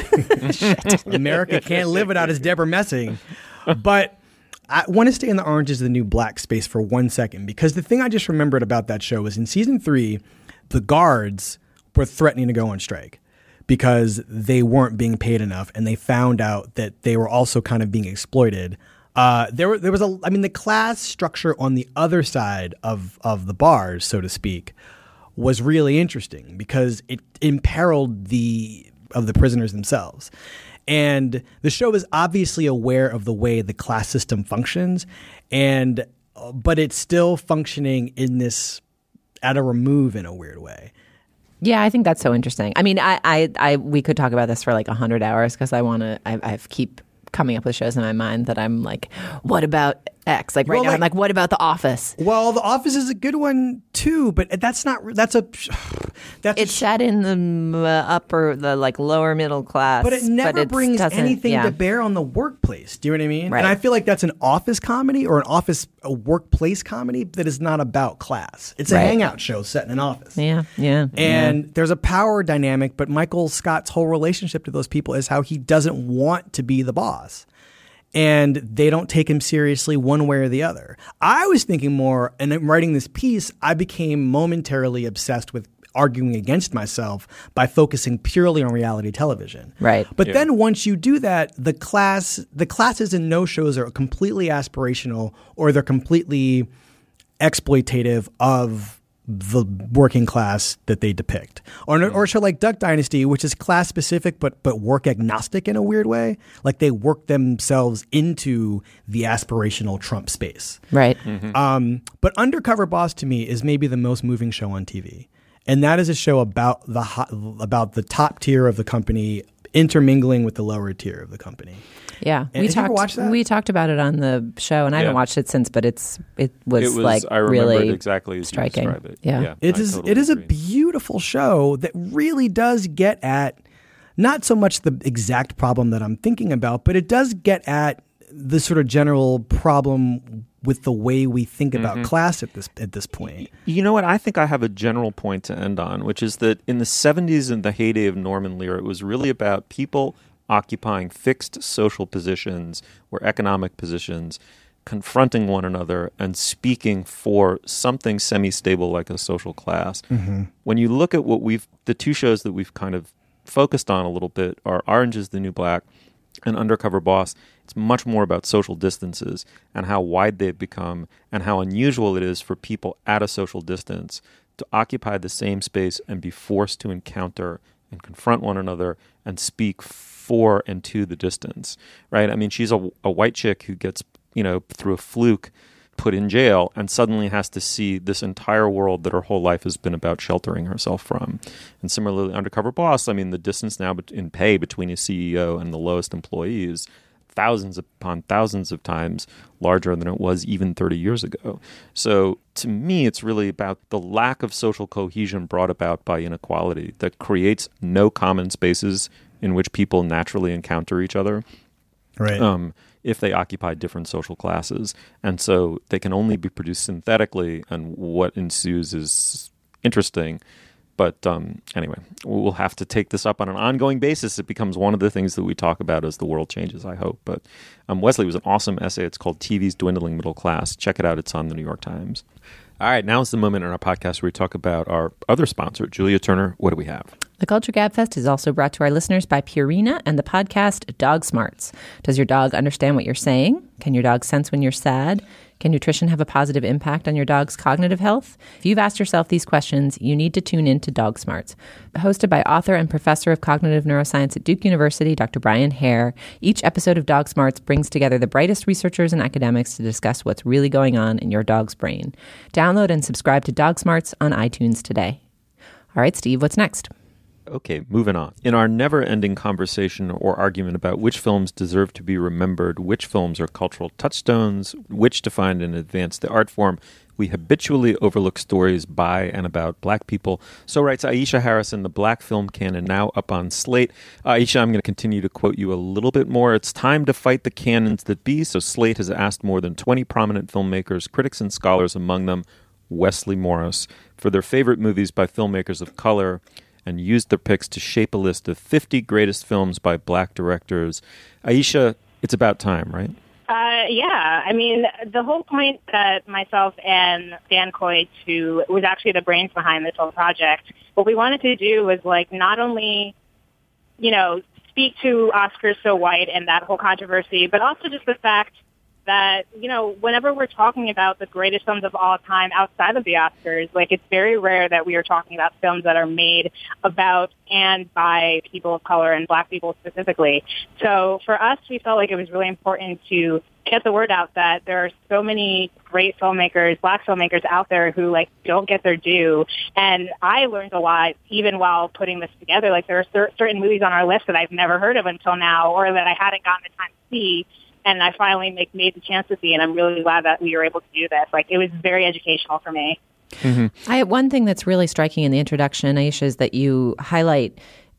America can't live without its Deborah Messing, but. I want to stay in the Orange is the New Black space for one second, because the thing I just remembered about that show was in season three, the guards were threatening to go on strike because they weren't being paid enough, and they found out that they were also kind of being exploited. Uh, there, were, there was a, I mean, the class structure on the other side of of the bars, so to speak, was really interesting because it imperiled the of the prisoners themselves. And the show is obviously aware of the way the class system functions, and but it's still functioning in this at a remove in a weird way. Yeah, I think that's so interesting. I mean, I, I, I we could talk about this for like a hundred hours because I want to. I, I keep coming up with shows in my mind that I'm like, what about X? Like right well, now, like, I'm like, what about The Office? Well, The Office is a good one too, but that's not. That's a. That's it's a, set in the uh, upper, the like lower middle class, but it never but it brings anything yeah. to bear on the workplace. Do you know what I mean? Right. And I feel like that's an office comedy or an office a workplace comedy that is not about class. It's a right. hangout show set in an office. Yeah, yeah. And yeah. there's a power dynamic, but Michael Scott's whole relationship to those people is how he doesn't want to be the boss. And they don't take him seriously one way or the other. I was thinking more, and in writing this piece, I became momentarily obsessed with arguing against myself by focusing purely on reality television. Right. But Yeah. then once you do that, the class, the classes in no shows are completely aspirational, or they're completely exploitative of the working class that they depict. Or or a show like Duck Dynasty, which is class specific but but work agnostic in a weird way. Like they work themselves into the aspirational Trump space. Right. Mm-hmm. Um, but Undercover Boss to me is maybe the most moving show on T V. And that is a show about the ho- about the top tier of the company intermingling with the lower tier of the company. Yeah, and we did talked. You ever watch that? We talked about it on the show, and I Yeah. haven't watched it since. But it's it was, It was like I remember really it exactly as striking. you describe it. Yeah, yeah It I is totally it is a agree. beautiful show that really does get at not so much the exact problem that I'm thinking about, but it does get at the sort of general problem with the way we think about Mhm. class at this at this point. You know what? I think I have a general point to end on, which is that in the seventies, in the heyday of Norman Lear, it was really about people occupying fixed social positions or economic positions, confronting one another and speaking for something semi-stable like a social class. Mm-hmm. When you look at what we've, the two shows that we've kind of focused on a little bit are Orange is the New Black and Undercover Boss. It's much more about social distances and how wide they've become and how unusual it is for people at a social distance to occupy the same space and be forced to encounter and confront one another and speak for and to the distance, right? I mean, she's a, a white chick who gets, you know, through a fluke put in jail and suddenly has to see this entire world that her whole life has been about sheltering herself from. And similarly, Undercover Boss, I mean, the distance now in pay between a C E O and the lowest employees, thousands upon thousands of times larger than it was even thirty years ago. So to me, it's really about the lack of social cohesion brought about by inequality that creates no common spaces in which people naturally encounter each other. Right. Um, if they occupy different social classes. And so they can only be produced synthetically, and what ensues is interesting. But um, anyway, we'll have to take this up on an ongoing basis. It becomes one of the things that we talk about as the world changes, I hope. But um, Wesley was an awesome essay. It's called T V's Dwindling Middle Class. Check it out. It's on the New York Times. All right, now is the moment in our podcast where we talk about our other sponsor, Julia Turner. What do we have? The Culture Gabfest is also brought to our listeners by Purina and the podcast Dog Smarts. Does your dog understand what you're saying? Can your dog sense when you're sad? Can nutrition have a positive impact on your dog's cognitive health? If you've asked yourself these questions, you need to tune in to Dog Smarts. Hosted by author and professor of cognitive neuroscience at Duke University, Doctor Brian Hare, each episode of Dog Smarts brings together the brightest researchers and academics to discuss what's really going on in your dog's brain. Download and subscribe to Dog Smarts on iTunes today. All right, Steve, what's next? Okay, moving on. In our never-ending conversation or argument about which films deserve to be remembered, which films are cultural touchstones, which define and advance the art form, we habitually overlook stories by and about Black people. So writes Aisha Harrison, the Black film canon, now up on Slate. Aisha, I'm going to continue to quote you a little bit more. It's time to fight the canons that be. So Slate has asked more than twenty prominent filmmakers, critics and scholars, among them Wesley Morris, for their favorite movies by filmmakers of color, and used their picks to shape a list of fifty greatest films by Black directors. Aisha, it's about time, right? Uh, yeah. I mean, the whole point that myself and Dan Coitz, who was actually the brains behind this whole project, what we wanted to do was, like, not only, you know, speak to Oscars So White and that whole controversy, but also just the fact that, you know, whenever we're talking about the greatest films of all time outside of the Oscars, like, it's very rare that we are talking about films that are made about and by people of color and Black people specifically. So for us, we felt like it was really important to get the word out that there are so many great filmmakers, Black filmmakers out there who, like, don't get their due. And I learned a lot even while putting this together. Like, there are cer- certain movies on our list that I've never heard of until now, or that I hadn't gotten the time to see. And I finally make, made the chance to see, and I'm really glad that we were able to do this. Like, it was very educational for me. Mm-hmm. I one thing that's really striking in the introduction, Aisha, is that you highlight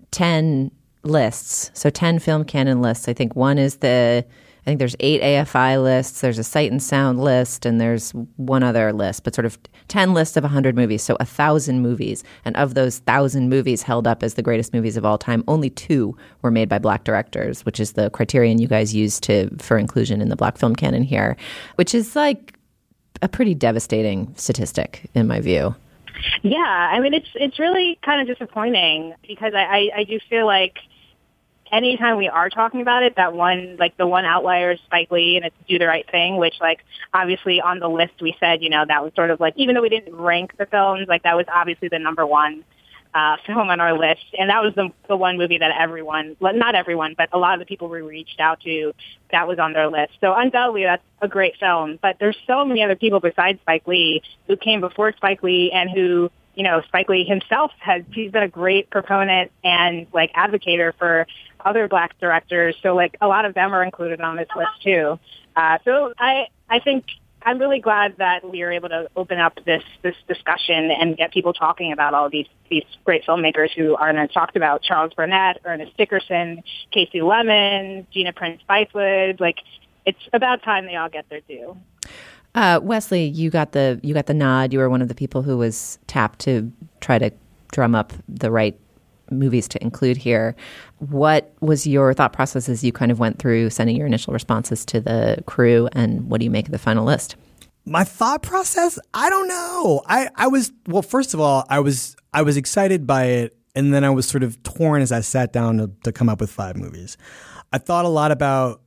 ten lists. So ten film canon lists. I think one is the, I think there's eight A F I lists. There's a Sight and Sound list, and there's one other list, but sort of ten lists of one hundred movies. So one thousand movies. And of those one thousand movies held up as the greatest movies of all time, only two were made by Black directors, which is the criterion you guys use to for inclusion in the Black film canon here, which is like a pretty devastating statistic in my view. Yeah, I mean, it's it's really kind of disappointing because I, I, I do feel like anytime we are talking about it, that one, like the one outlier is Spike Lee and it's Do the Right Thing, which like obviously on the list we said, you know, that was sort of like, even though we didn't rank the films, like that was obviously the number one uh, film on our list. And that was the, the one movie that everyone, well, not everyone, but a lot of the people we reached out to, that was on their list. So undoubtedly that's a great film. But there's so many other people besides Spike Lee who came before Spike Lee and who, you know, Spike Lee himself has, he's been a great proponent and like advocator for other black directors. So like a lot of them are included on this list too. Uh, so I, I think I'm really glad that we were able to open up this, this discussion and get people talking about all of these, these great filmmakers who aren't talked about. Charles Burnett, Ernest Dickerson, Casey Lemon, Gina Prince Bythewood. Like it's about time they all get their due. Uh, Wesley, you got the you got the nod. You were one of the people who was tapped to try to drum up the right movies to include here. What was your thought process as you kind of went through sending your initial responses to the crew, and what do you make of the final list? My thought process? I don't know. I, I was, well, first of all, I was I was excited by it, and then I was sort of torn as I sat down to, to come up with five movies. I thought a lot about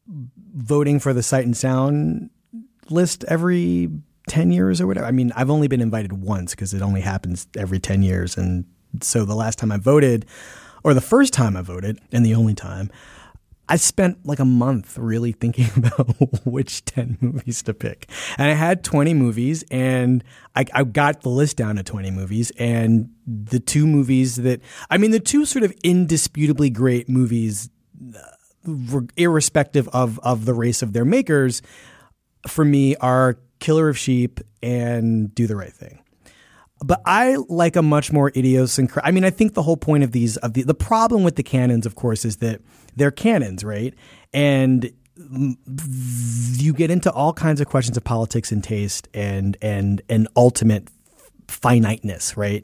voting for the Sight and Sound list every ten years or whatever. I mean, I've only been invited once because it only happens every ten years. And so the last time I voted, or the first time I voted, and the only time, I spent like a month really thinking about which ten movies to pick. And I had twenty movies, and I, I got the list down to twenty movies. And the two movies that, I mean, the two sort of indisputably great movies, uh, irrespective of, of the race of their makers, for me are Killer of Sheep and Do the Right Thing. But I like a much more idiosyncratic. I mean, I think the whole point of these, of the, the problem with the canons, of course, is that they're canons, right? And you get into all kinds of questions of politics and taste and, and, and ultimate finiteness, right?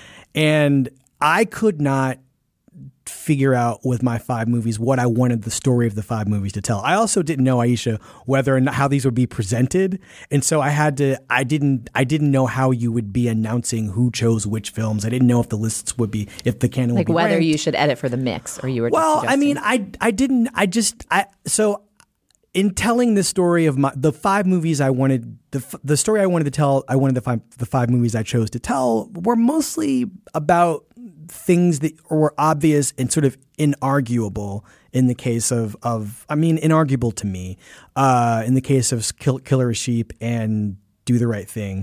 And I could not figure out with my five movies what I wanted the story of the five movies to tell. I also didn't know, Aisha, whether or not how these would be presented. And so I had to, I didn't, I didn't know how you would be announcing who chose which films. I didn't know if the lists would be, if the canon like would be whether ranked. You should edit for the mix or you were Well, just I mean, I, I didn't, I just, I, so in telling the story of my, the five movies I wanted, the, the story I wanted to tell, I wanted the five, the five movies I chose to tell were mostly about things that were obvious and sort of inarguable in the case of, of I mean, inarguable to me, uh, in the case of Kill, Killer of Sheep and Do the Right Thing.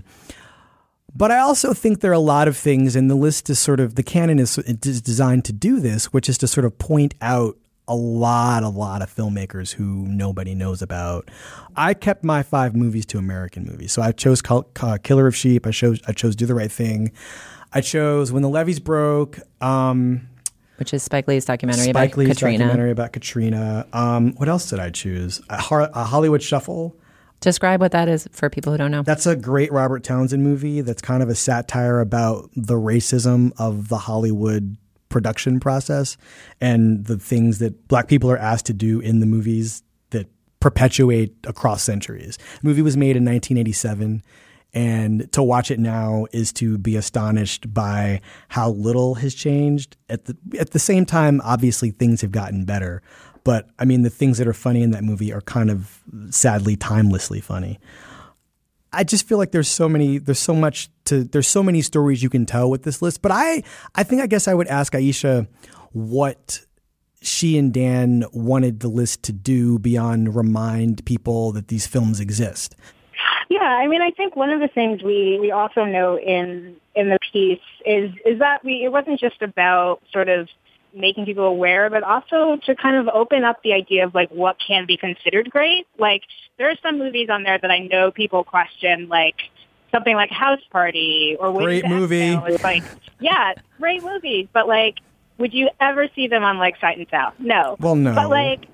But I also think there are a lot of things, and the list is sort of, the canon is, is designed to do this, which is to sort of point out a lot, a lot of filmmakers who nobody knows about. I kept my five movies to American movies. So I chose uh, Killer of Sheep. I chose, I chose Do the Right Thing. I chose When the Levees Broke, um, which is Spike Lee's documentary Spike about Lee's Katrina. documentary about Katrina. Um, what else did I choose? A, Har- a Hollywood Shuffle. Describe what that is for people who don't know. That's a great Robert Townsend movie. That's kind of a satire about the racism of the Hollywood production process and the things that black people are asked to do in the movies that perpetuate across centuries. The movie was made in nineteen eighty-seven. And to watch it now is to be astonished by how little has changed. At the at the same time, obviously, things have gotten better. But, I mean, the things that are funny in that movie are kind of sadly timelessly funny. I just feel like there's so many, there's so much to, there's so many stories you can tell with this list. But I, I think I guess I would ask Aisha what she and Dan wanted the list to do beyond remind people that these films exist. Yeah, I mean, I think one of the things we, we also know in in the piece is is that we it wasn't just about sort of making people aware, but also to kind of open up the idea of like what can be considered great. Like there are some movies on there that I know people question, like something like House Party or great movie. It's like, yeah, great movies, but like, would you ever see them on like Sight and Sound? No. Well, no. But like,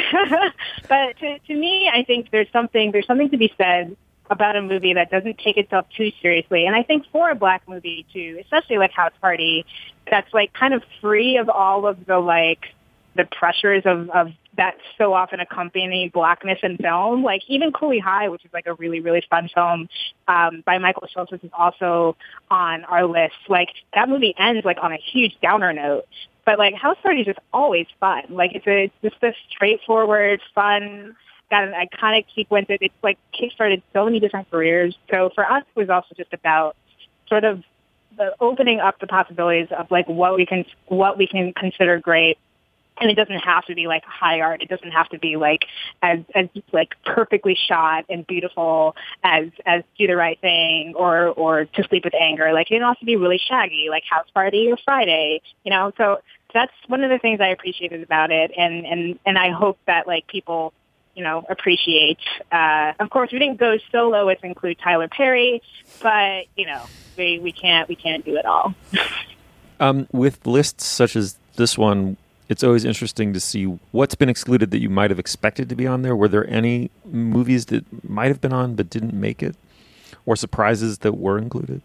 but to to me, I think there's something there's something to be said about a movie that doesn't take itself too seriously. And I think for a black movie too, especially like House Party, that's like kind of free of all of the like the pressures of, of that so often accompany blackness in film. Like even Cooley High, which is like a really, really fun film um, by Michael Schultz, which is also on our list. Like that movie ends like on a huge downer note. But like House Party is just always fun. Like it's a it's just a straightforward, fun, got an iconic sequence. It, it's like kickstarted so many different careers. So for us, it was also just about sort of the opening up the possibilities of like what we can what we can consider great. And it doesn't have to be like high art. It doesn't have to be like as as like perfectly shot and beautiful as as Do the Right Thing or or To Sleep with Anger. Like it can also be really shaggy, like House Party or Friday. You know, so that's one of the things I appreciated about it, and and and I hope that like people, you know, appreciate. Uh, of course, we didn't go so low as to include Tyler Perry, but you know, we we can't we can't do it all. um, with lists such as this one, it's always interesting to see what's been excluded that you might have expected to be on there. Were there any movies that might have been on but didn't make it, or surprises that were included?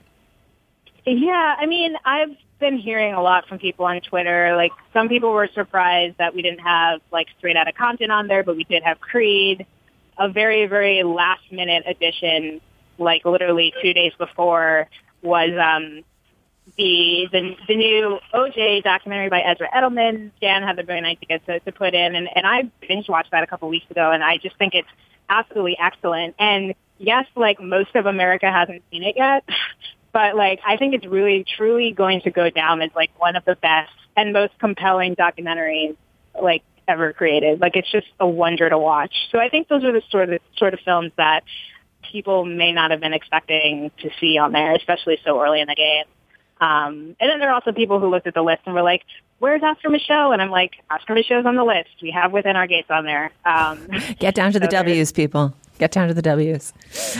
Yeah, I mean, I've been hearing a lot from people on Twitter. Like, some people were surprised that we didn't have, like, Straight Outta Compton on there, but we did have Creed. A very, very last-minute addition, like, literally two days before, was um, the, the the new O J documentary by Ezra Edelman. Dan had the brilliant idea to, to put in, and, and I binge-watched that a couple weeks ago, and I just think it's absolutely excellent. And, yes, like, most of America hasn't seen it yet, but, like, I think it's really, truly going to go down as, like, one of the best and most compelling documentaries, like, ever created. Like, it's just a wonder to watch. So I think those are the sort of, sort of films that people may not have been expecting to see on there, especially so early in the game. Um, and then there are also people who looked at the list and were like, where's Oscar Micheaux? And I'm like, Oscar Micheaux's on the list. We have Within Our Gates on there. Um, Get down to the so W's, people. Get down to the W's.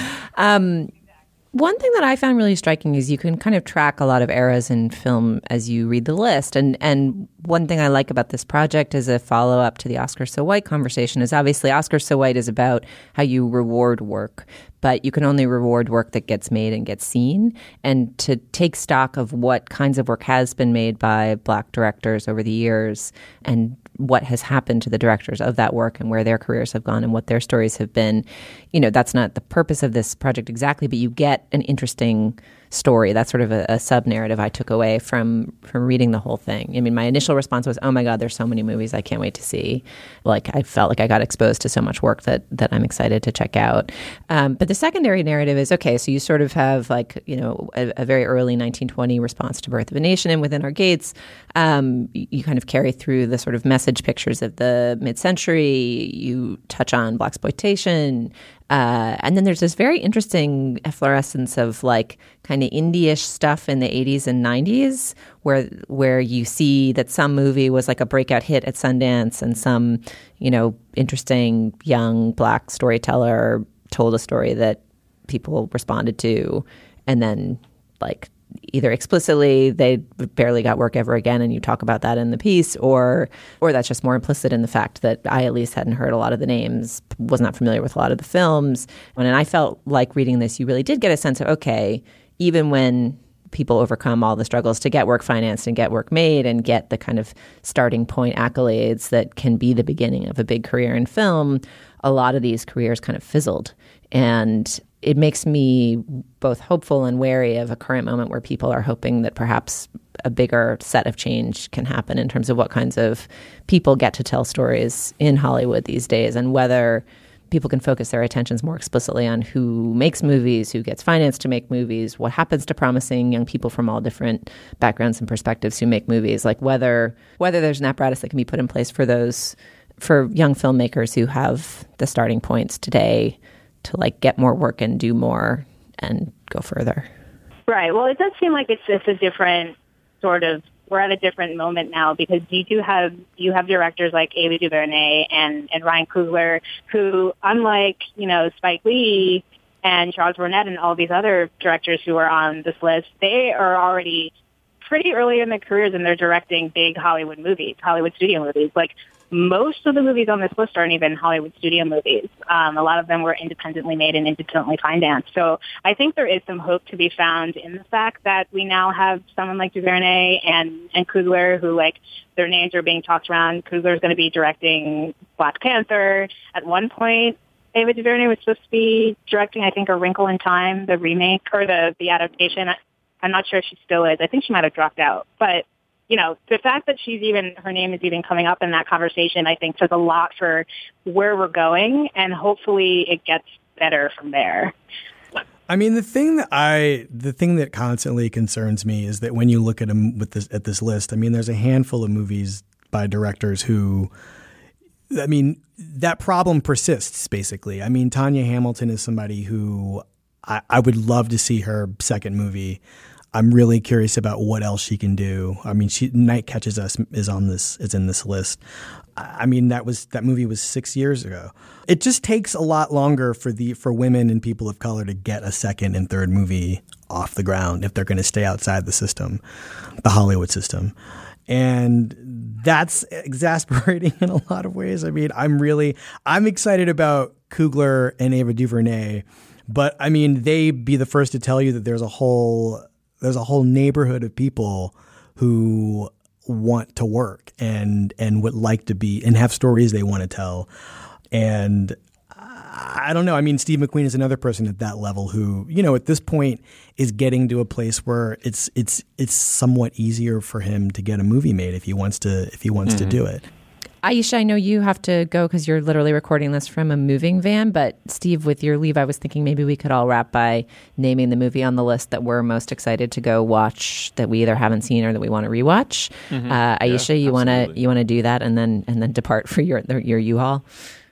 Um, One thing that I found really striking is you can kind of track a lot of eras in film as you read the list. And and one thing I like about this project as a follow-up to the Oscar So White conversation is obviously Oscar So White is about how you reward work, but you can only reward work that gets made and gets seen. And to take stock of what kinds of work has been made by Black directors over the years and what has happened to the directors of that work and where their careers have gone and what their stories have been, you know, that's not the purpose of this project exactly, but you get an interesting story. That's sort of a, a sub-narrative I took away from from reading the whole thing. I mean, my initial response was, oh my God, there's so many movies I can't wait to see. Like, I felt like I got exposed to so much work that that I'm excited to check out. Um, but the secondary narrative is, okay, so you sort of have like, you know, a, a very early nineteen twenty response to Birth of a Nation and Within Our Gates. Um, you kind of carry through the sort of message pictures of the mid-century. You touch on blaxploitation. Uh, and then there's this very interesting efflorescence of like kind of indie-ish stuff in the eighties and nineties where where you see that some movie was like a breakout hit at Sundance and some, you know, interesting young Black storyteller told a story that people responded to, and then like either explicitly they barely got work ever again, and you talk about that in the piece, or or that's just more implicit in the fact that I at least hadn't heard a lot of the names, was not familiar with a lot of the films. And I felt like reading this, you really did get a sense of, okay, even when people overcome all the struggles to get work financed and get work made and get the kind of starting point accolades that can be the beginning of a big career in film, a lot of these careers kind of fizzled. And it makes me both hopeful and wary of a current moment where people are hoping that perhaps a bigger set of change can happen in terms of what kinds of people get to tell stories in Hollywood these days, and whether people can focus their attentions more explicitly on who makes movies, who gets financed to make movies, what happens to promising young people from all different backgrounds and perspectives who make movies, like whether whether there's an apparatus that can be put in place for those, for young filmmakers who have the starting points today to like get more work and do more and go further. Right. Well, it does seem like it's it's a different sort of, we're at a different moment now, because you do have you have directors like Ava DuVernay and, and Ryan Coogler, who, unlike, you know, Spike Lee and Charles Burnett and all these other directors who are on this list, they are already pretty early in their careers and they're directing big Hollywood movies, Hollywood studio movies. Like, most of the movies on this list aren't even Hollywood studio movies. Um, a lot of them were independently made and independently financed. So I think there is some hope to be found in the fact that we now have someone like DuVernay and, and Coogler, who, like, their names are being talked around. Coogler is going to be directing Black Panther. At one point, Ava DuVernay was supposed to be directing, I think, A Wrinkle in Time, the remake or the, the adaptation. I'm not sure if she still is. I think she might have dropped out. But you know, the fact that she's even, her name is even coming up in that conversation, I think says a lot for where we're going, and hopefully it gets better from there. I mean, the thing that I, the thing that constantly concerns me is that when you look at them with this, at this list, I mean, there's a handful of movies by directors who, I mean, that problem persists, basically. I mean, Tanya Hamilton is somebody who I, I would love to see her second movie. I'm really curious about what else she can do. I mean, she, Night Catches Us is on this, is in this list. I mean, that was, that movie was six years ago. It just takes a lot longer for the, for women and people of color to get a second and third movie off the ground if they're going to stay outside the system, the Hollywood system. And that's exasperating in a lot of ways. I mean, I'm really, I'm excited about Coogler and Ava DuVernay, but I mean, they be the first to tell you that there's a whole, there's a whole neighborhood of people who want to work and, and would like to be, and have stories they want to tell. And I don't know. I mean, Steve McQueen is another person at that level who, you know, at this point is getting to a place where it's it's it's somewhat easier for him to get a movie made if he wants to if he wants mm-hmm. to do it. Aisha, I know you have to go because you're literally recording this from a moving van. But Steve, with your leave, I was thinking maybe we could all wrap by naming the movie on the list that we're most excited to go watch that we either haven't seen or that we want to rewatch. Mm-hmm. Uh, Aisha, yeah, you want to you want to do that and then and then depart for your your U-Haul.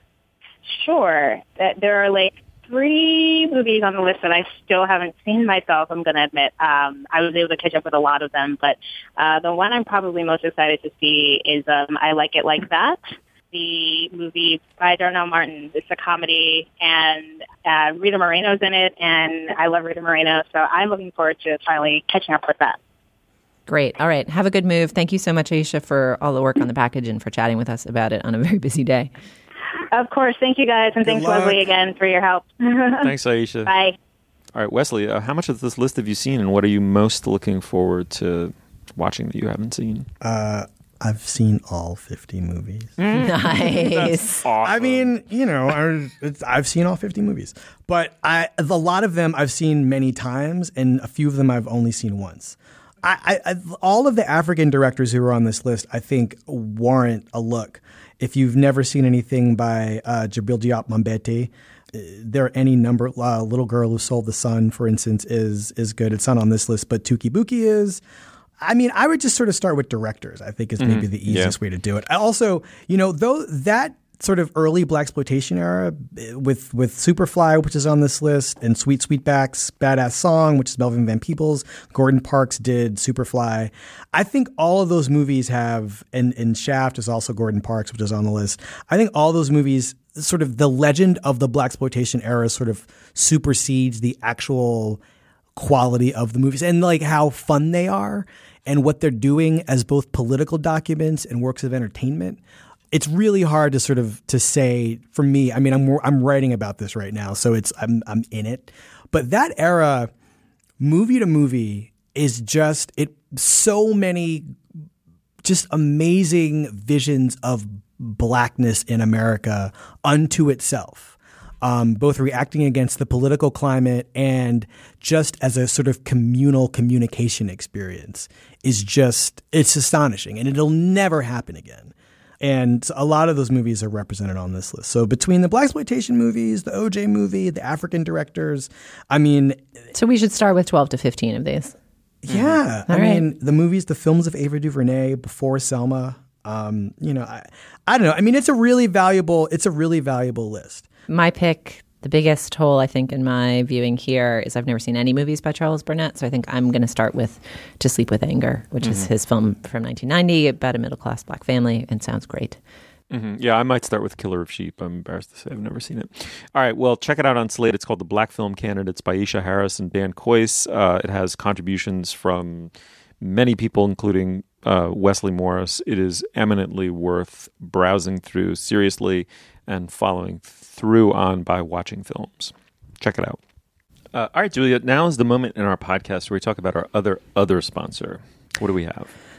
Sure. There are like three movies on the list that I still haven't seen myself, I'm going to admit. Um, I was able to catch up with a lot of them, but uh, the one I'm probably most excited to see is um, I Like It Like That, the movie by Darnell Martin. It's a comedy, and uh, Rita Moreno's in it, and I love Rita Moreno, so I'm looking forward to finally catching up with that. Great. All right. Have a good move. Thank you so much, Aisha, for all the work on the package and for chatting with us about it on a very busy day. Of course. Thank you, guys. And Good thanks, luck. Leslie, again, for your help. Thanks, Aisha. Bye. All right, Wesley, uh, how much of this list have you seen, and what are you most looking forward to watching that you haven't seen? Uh, I've seen all fifty movies. Nice. Awesome. I mean, you know, I, it's, I've seen all fifty movies, but I, a lot of them I've seen many times, and a few of them I've only seen once. I, I, all of the African directors who are on this list, I think, warrant a look. If you've never seen anything by uh, Jabril Diop Mambete, there are any number. Uh, Little Girl Who Sold the Sun, for instance, is is good. It's not on this list, but Tuki Buki is. I mean, I would just sort of start with directors, I think is maybe mm-hmm. the easiest yeah. way to do it. I also, you know, though that sort of early blaxploitation era with with Superfly, which is on this list, and Sweet Sweetback's Badass Song, which is Melvin Van Peebles. Gordon Parks did Superfly. I think all of those movies have, and, and Shaft is also Gordon Parks, which is on the list. I think all those movies, sort of the legend of the blaxploitation era sort of supersedes the actual quality of the movies and like how fun they are and what they're doing as both political documents and works of entertainment. It's really hard to sort of to say for me. I mean, I'm I'm writing about this right now, so it's I'm I'm in it. But that era, movie to movie, is just it. So many, just amazing visions of blackness in America unto itself, um, both reacting against the political climate and just as a sort of communal communication experience is just it's astonishing, and it'll never happen again. And a lot of those movies are represented on this list. So between the blaxploitation movies, the O J movie, the African directors, I mean... So we should start with twelve to fifteen of these. Yeah. Mm-hmm. I right. mean, the movies, the films of Ava DuVernay before Selma, um, you know, I, I don't know. I mean, it's a really valuable, it's a really valuable list. My pick, the biggest hole, I think, in my viewing here is I've never seen any movies by Charles Burnett. So I think I'm going to start with To Sleep with Anger, which mm-hmm. is his film from nineteen ninety about a middle-class black family, and sounds great. Mm-hmm. Yeah, I might start with Killer of Sheep. I'm embarrassed to say I've never seen it. All right, well, check it out on Slate. It's called The Black Film Candidates by Aisha Harris and Dan Kois. Uh, it has contributions from many people, including uh, Wesley Morris. It is eminently worth browsing through seriously and following through on by watching films. Check it out. Uh, all right, Julia, now is the moment in our podcast where we talk about our other other sponsor. What do we have?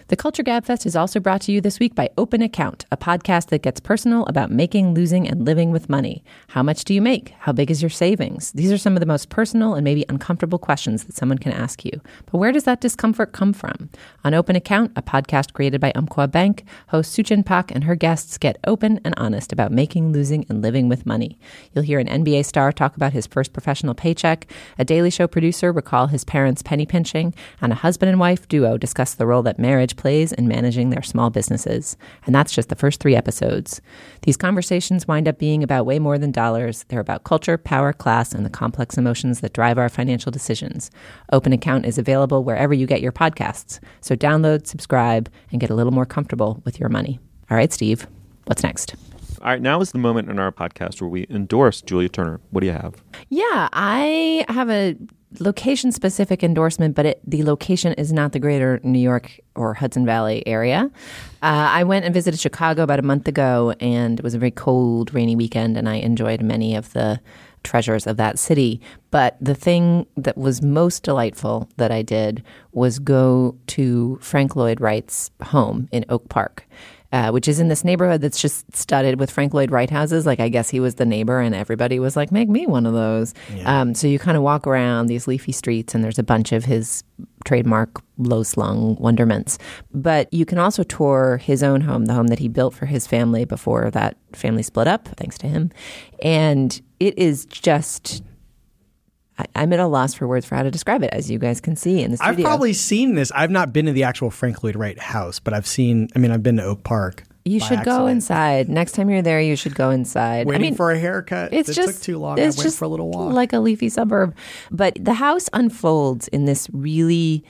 The Culture Gabfest is also brought to you this week by Open Account, a podcast that gets personal about making, losing, and living with money. How much do you make? How big is your savings? These are some of the most personal and maybe uncomfortable questions that someone can ask you. But where does that discomfort come from? On Open Account, a podcast created by Umpqua Bank, host Suchin Pak and her guests get open and honest about making, losing, and living with money. You'll hear an N B A star talk about his first professional paycheck, a Daily Show producer recall his parents' penny pinching, and a husband and wife duo discuss the role that marriage plays in managing their small businesses. And that's just the first three episodes. These conversations wind up being about way more than dollars. They're about culture, power, class, and the complex emotions that drive our financial decisions. Open Account is available wherever you get your podcasts. So download, subscribe, and get a little more comfortable with your money. All right, Steve, what's next? All right, now is the moment in our podcast where we endorse Julia Turner. What do you have? Yeah, I have a location-specific endorsement, but it, the location is not the greater New York or Hudson Valley area. Uh, I went and visited Chicago about a month ago, and it was a very cold, rainy weekend, and I enjoyed many of the treasures of that city. But the thing that was most delightful that I did was go to Frank Lloyd Wright's home in Oak Park. Uh, which is in this neighborhood that's just studded with Frank Lloyd Wright houses. Like, I guess he was the neighbor and everybody was like, make me one of those. Yeah. Um, so you kind of walk around these leafy streets and there's a bunch of his trademark low-slung wonderments. But you can also tour his own home, the home that he built for his family before that family split up, thanks to him. And it is just... I'm at a loss for words for how to describe it, as you guys can see in the studio. I've probably seen this. I've not been to the actual Frank Lloyd Wright house, but I've seen, I mean, I've been to Oak Park. You should accident. go inside. Next time you're there, you should go inside. Waiting I mean, for a haircut. It's it just, took too long. It's I went just for a little walk. Like a leafy suburb. But the house unfolds in this really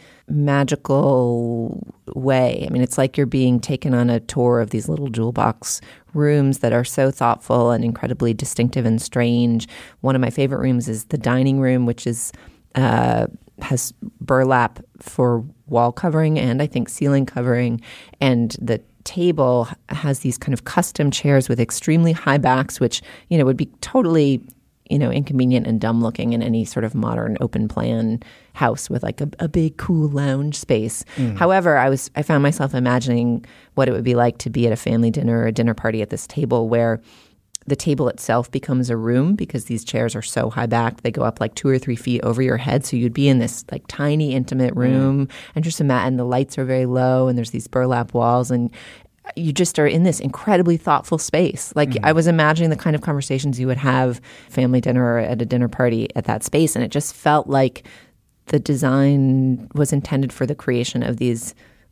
magical way. I mean, it's like you're being taken on a tour of these little jewel box rooms that are so thoughtful and incredibly distinctive and strange. One of my favorite rooms is the dining room, which is uh, has burlap for wall covering and I think ceiling covering, and the table has these kind of custom chairs with extremely high backs, which, you know, would be totally, you know, inconvenient and dumb looking in any sort of modern open plan house with like a, a big cool lounge space. Mm. However, I was I found myself imagining what it would be like to be at a family dinner or a dinner party at this table where the table itself becomes a room because these chairs are so high backed. They go up like two or three feet over your head. So you'd be in this like tiny, intimate room mm. and just imagine the lights are very low and there's these burlap walls and you just are in this incredibly thoughtful space. Like mm. I was imagining the kind of conversations you would have family dinner or at a dinner party at that space. And it just felt like the design was intended for the creation of these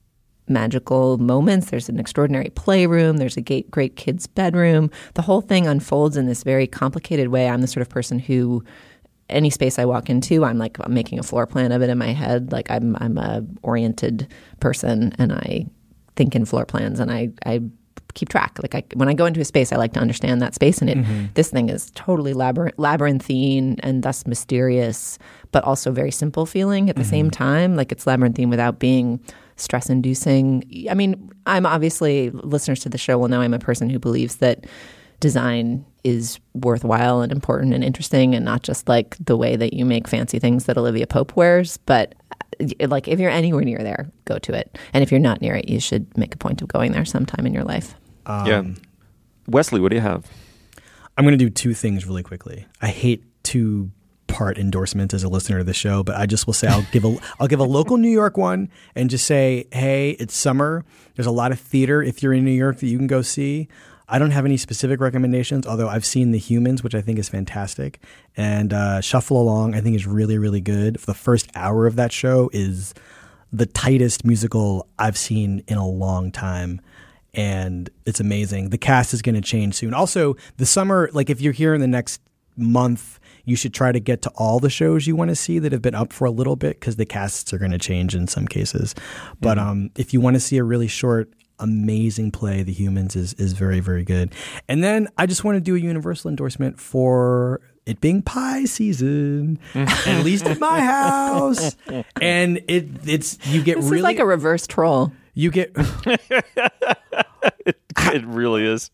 magical moments. There's an extraordinary playroom. There's a great, great kid's bedroom. The whole thing unfolds in this very complicated way. I'm the sort of person who, any space I walk into, I'm like I'm making a floor plan of it in my head. Like I'm I'm a oriented person, and I think in floor plans, and I I keep track. Like I, when I go into a space, I like to understand that space. And it mm-hmm. this thing is totally labyrinth, labyrinthine and thus mysterious, but also very simple feeling at the mm-hmm. same time. Like it's labyrinthine without being stress-inducing. I mean, I'm obviously, listeners to the show will know I'm a person who believes that design is worthwhile and important and interesting and not just like the way that you make fancy things that Olivia Pope wears. But like if you're anywhere near there, go to it. And if you're not near it, you should make a point of going there sometime in your life. Um, yeah. Wesley, what do you have? I'm going to do two things really quickly. I hate to part endorsement as a listener to the show, but I just will say I'll give a I'll give a local New York one and just say, hey, it's summer. There's a lot of theater if you're in New York that you can go see. I don't have any specific recommendations, although I've seen The Humans, which I think is fantastic, and uh, Shuffle Along I think is really, really good. The first hour of that show is the tightest musical I've seen in a long time. And it's amazing. The cast is going to change soon. Also, the summer, like if you're here in the next month, you should try to get to all the shows you want to see that have been up for a little bit because the casts are going to change in some cases. But mm-hmm. um, if you want to see a really short, amazing play, The Humans is is very, very good. And then I just want to do a universal endorsement for it being pie season, at least at my house. And it it's you get this really is like a reverse troll. You get it, it really is.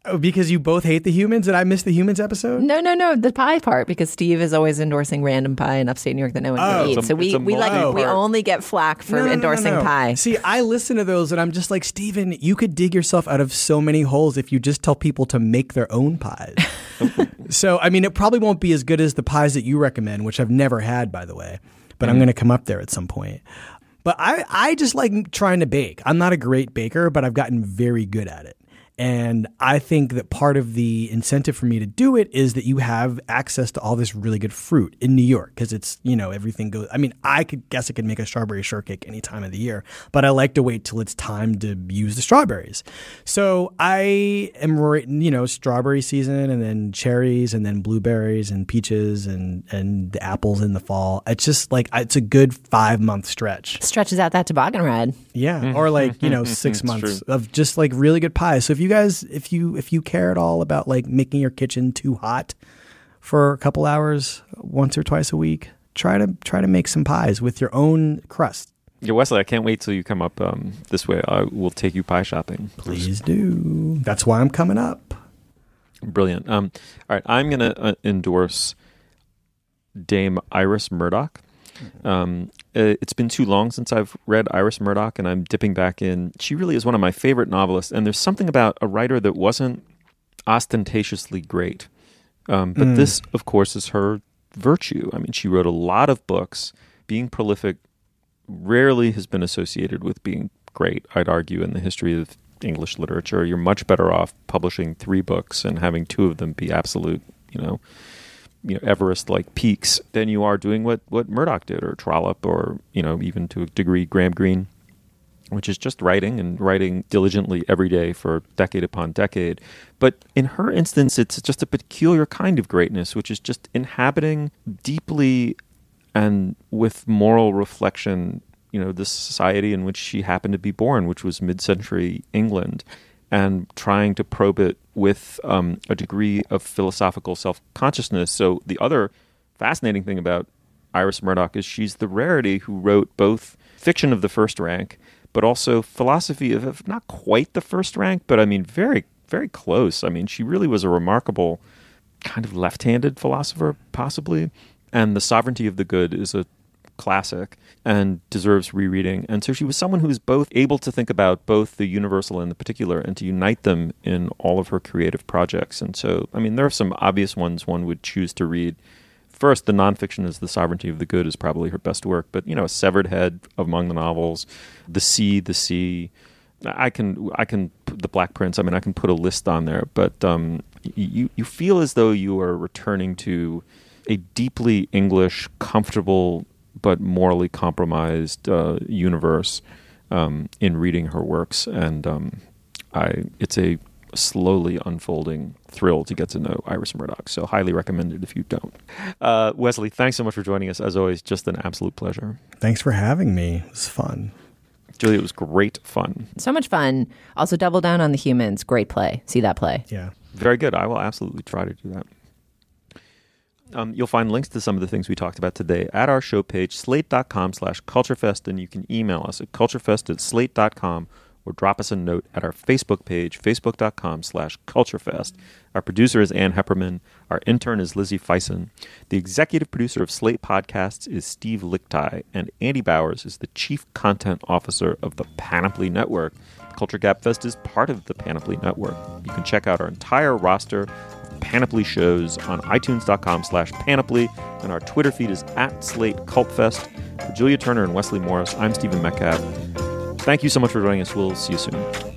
Oh, because you both hate the humans? Did I miss the humans episode? No, no, no. The pie part, because Steve is always endorsing random pie in upstate New York that no one Oh. can eat. It's a- So we, it's a we like multi-part. we only get flack for No, no, no, no, endorsing no. pie. See, I listen to those and I'm just like, Steven, you could dig yourself out of so many holes if you just tell people to make their own pies. So, I mean, it probably won't be as good as the pies that you recommend, which I've never had, by the way. But I'm going to come up there at some point. But I, I just like trying to bake. I'm not a great baker, but I've gotten very good at it. And I think that part of the incentive for me to do it is that you have access to all this really good fruit in New York because it's, you know, everything goes. I mean, I could guess I could make a strawberry shortcake any time of the year, but I like to wait till it's time to use the strawberries. So I am, you know, strawberry season and then cherries and then blueberries and peaches and, and the apples in the fall. It's just like, it's a good five month stretch. Stretches out that toboggan ride. Yeah. Or like, you know, six It's months true. of just like really good pies. So if you guys, if you, if you care at all about like making your kitchen too hot for a couple hours once or twice a week, try to, try to make some pies with your own crust. Yeah, Wesley, I can't wait till you come up um, this way. I will take you pie shopping. Please do. That's why I'm coming up. Brilliant. Um, all right, I'm going to uh, endorse Dame Iris Murdoch. Um, uh, it's been too long since I've read Iris Murdoch, and I'm dipping back in. She really is one of my favorite novelists, and there's something about a writer that wasn't ostentatiously great. Um, but Mm. this, of course, is her virtue. I mean, she wrote a lot of books. Being prolific rarely has been associated with being great, I'd argue, in the history of English literature. You're much better off publishing three books and having two of them be absolute, you know, you know, Everest-like peaks than you are doing what, what Murdoch did, or Trollope, or, you know, even to a degree Graham Greene, which is just writing and writing diligently every day for decade upon decade. But in her instance, it's just a peculiar kind of greatness, which is just inhabiting deeply and with moral reflection, you know, the society in which she happened to be born, which was mid-century England, and trying to probe it with um, a degree of philosophical self-consciousness. So the other fascinating thing about Iris Murdoch is she's the rarity who wrote both fiction of the first rank, but also philosophy of, of not quite the first rank, but I mean, very, very close. I mean, she really was a remarkable kind of left-handed philosopher, possibly. And The Sovereignty of the Good is a classic and deserves rereading. And so she was someone who was both able to think about both the universal and the particular and to unite them in all of her creative projects. And so, I mean, there are some obvious ones one would choose to read. First, the nonfiction is The Sovereignty of the Good is probably her best work, but, you know, A Severed Head among the novels, The Sea, The Sea. I can, I can, The Black Prince, I mean, I can put a list on there, but um, you, you feel as though you are returning to a deeply English, comfortable, but morally compromised uh, universe um, in reading her works. And um, I, it's a slowly unfolding thrill to get to know Iris Murdoch. So highly recommended if you don't. Uh, Wesley, thanks so much for joining us. As always, just an absolute pleasure. Thanks for having me. It was fun. Julia, it was great fun. So much fun. Also, double down on The Humans. Great play. See that play. Yeah. Very good. I will absolutely try to do that. Um, you'll find links to some of the things we talked about today at our show page, slate.com slash culturefest, and you can email us at culturefest at slate dot com or drop us a note at our Facebook page, facebook.com slash culturefest. Our producer is Ann Hepperman. Our intern is Lizzie Feisen. The executive producer of Slate Podcasts is Steve Lichtai, and Andy Bowers is the chief content officer of the Panoply Network. Culture Gap Fest is part of the Panoply Network. You can check out our entire roster of Panoply shows on itunes.com slash panoply, and our Twitter feed is at Slate Cultfest. For Julia Turner and Wesley Morris, I'm Stephen Metcalf. Thank you so much for joining us. We'll see you soon.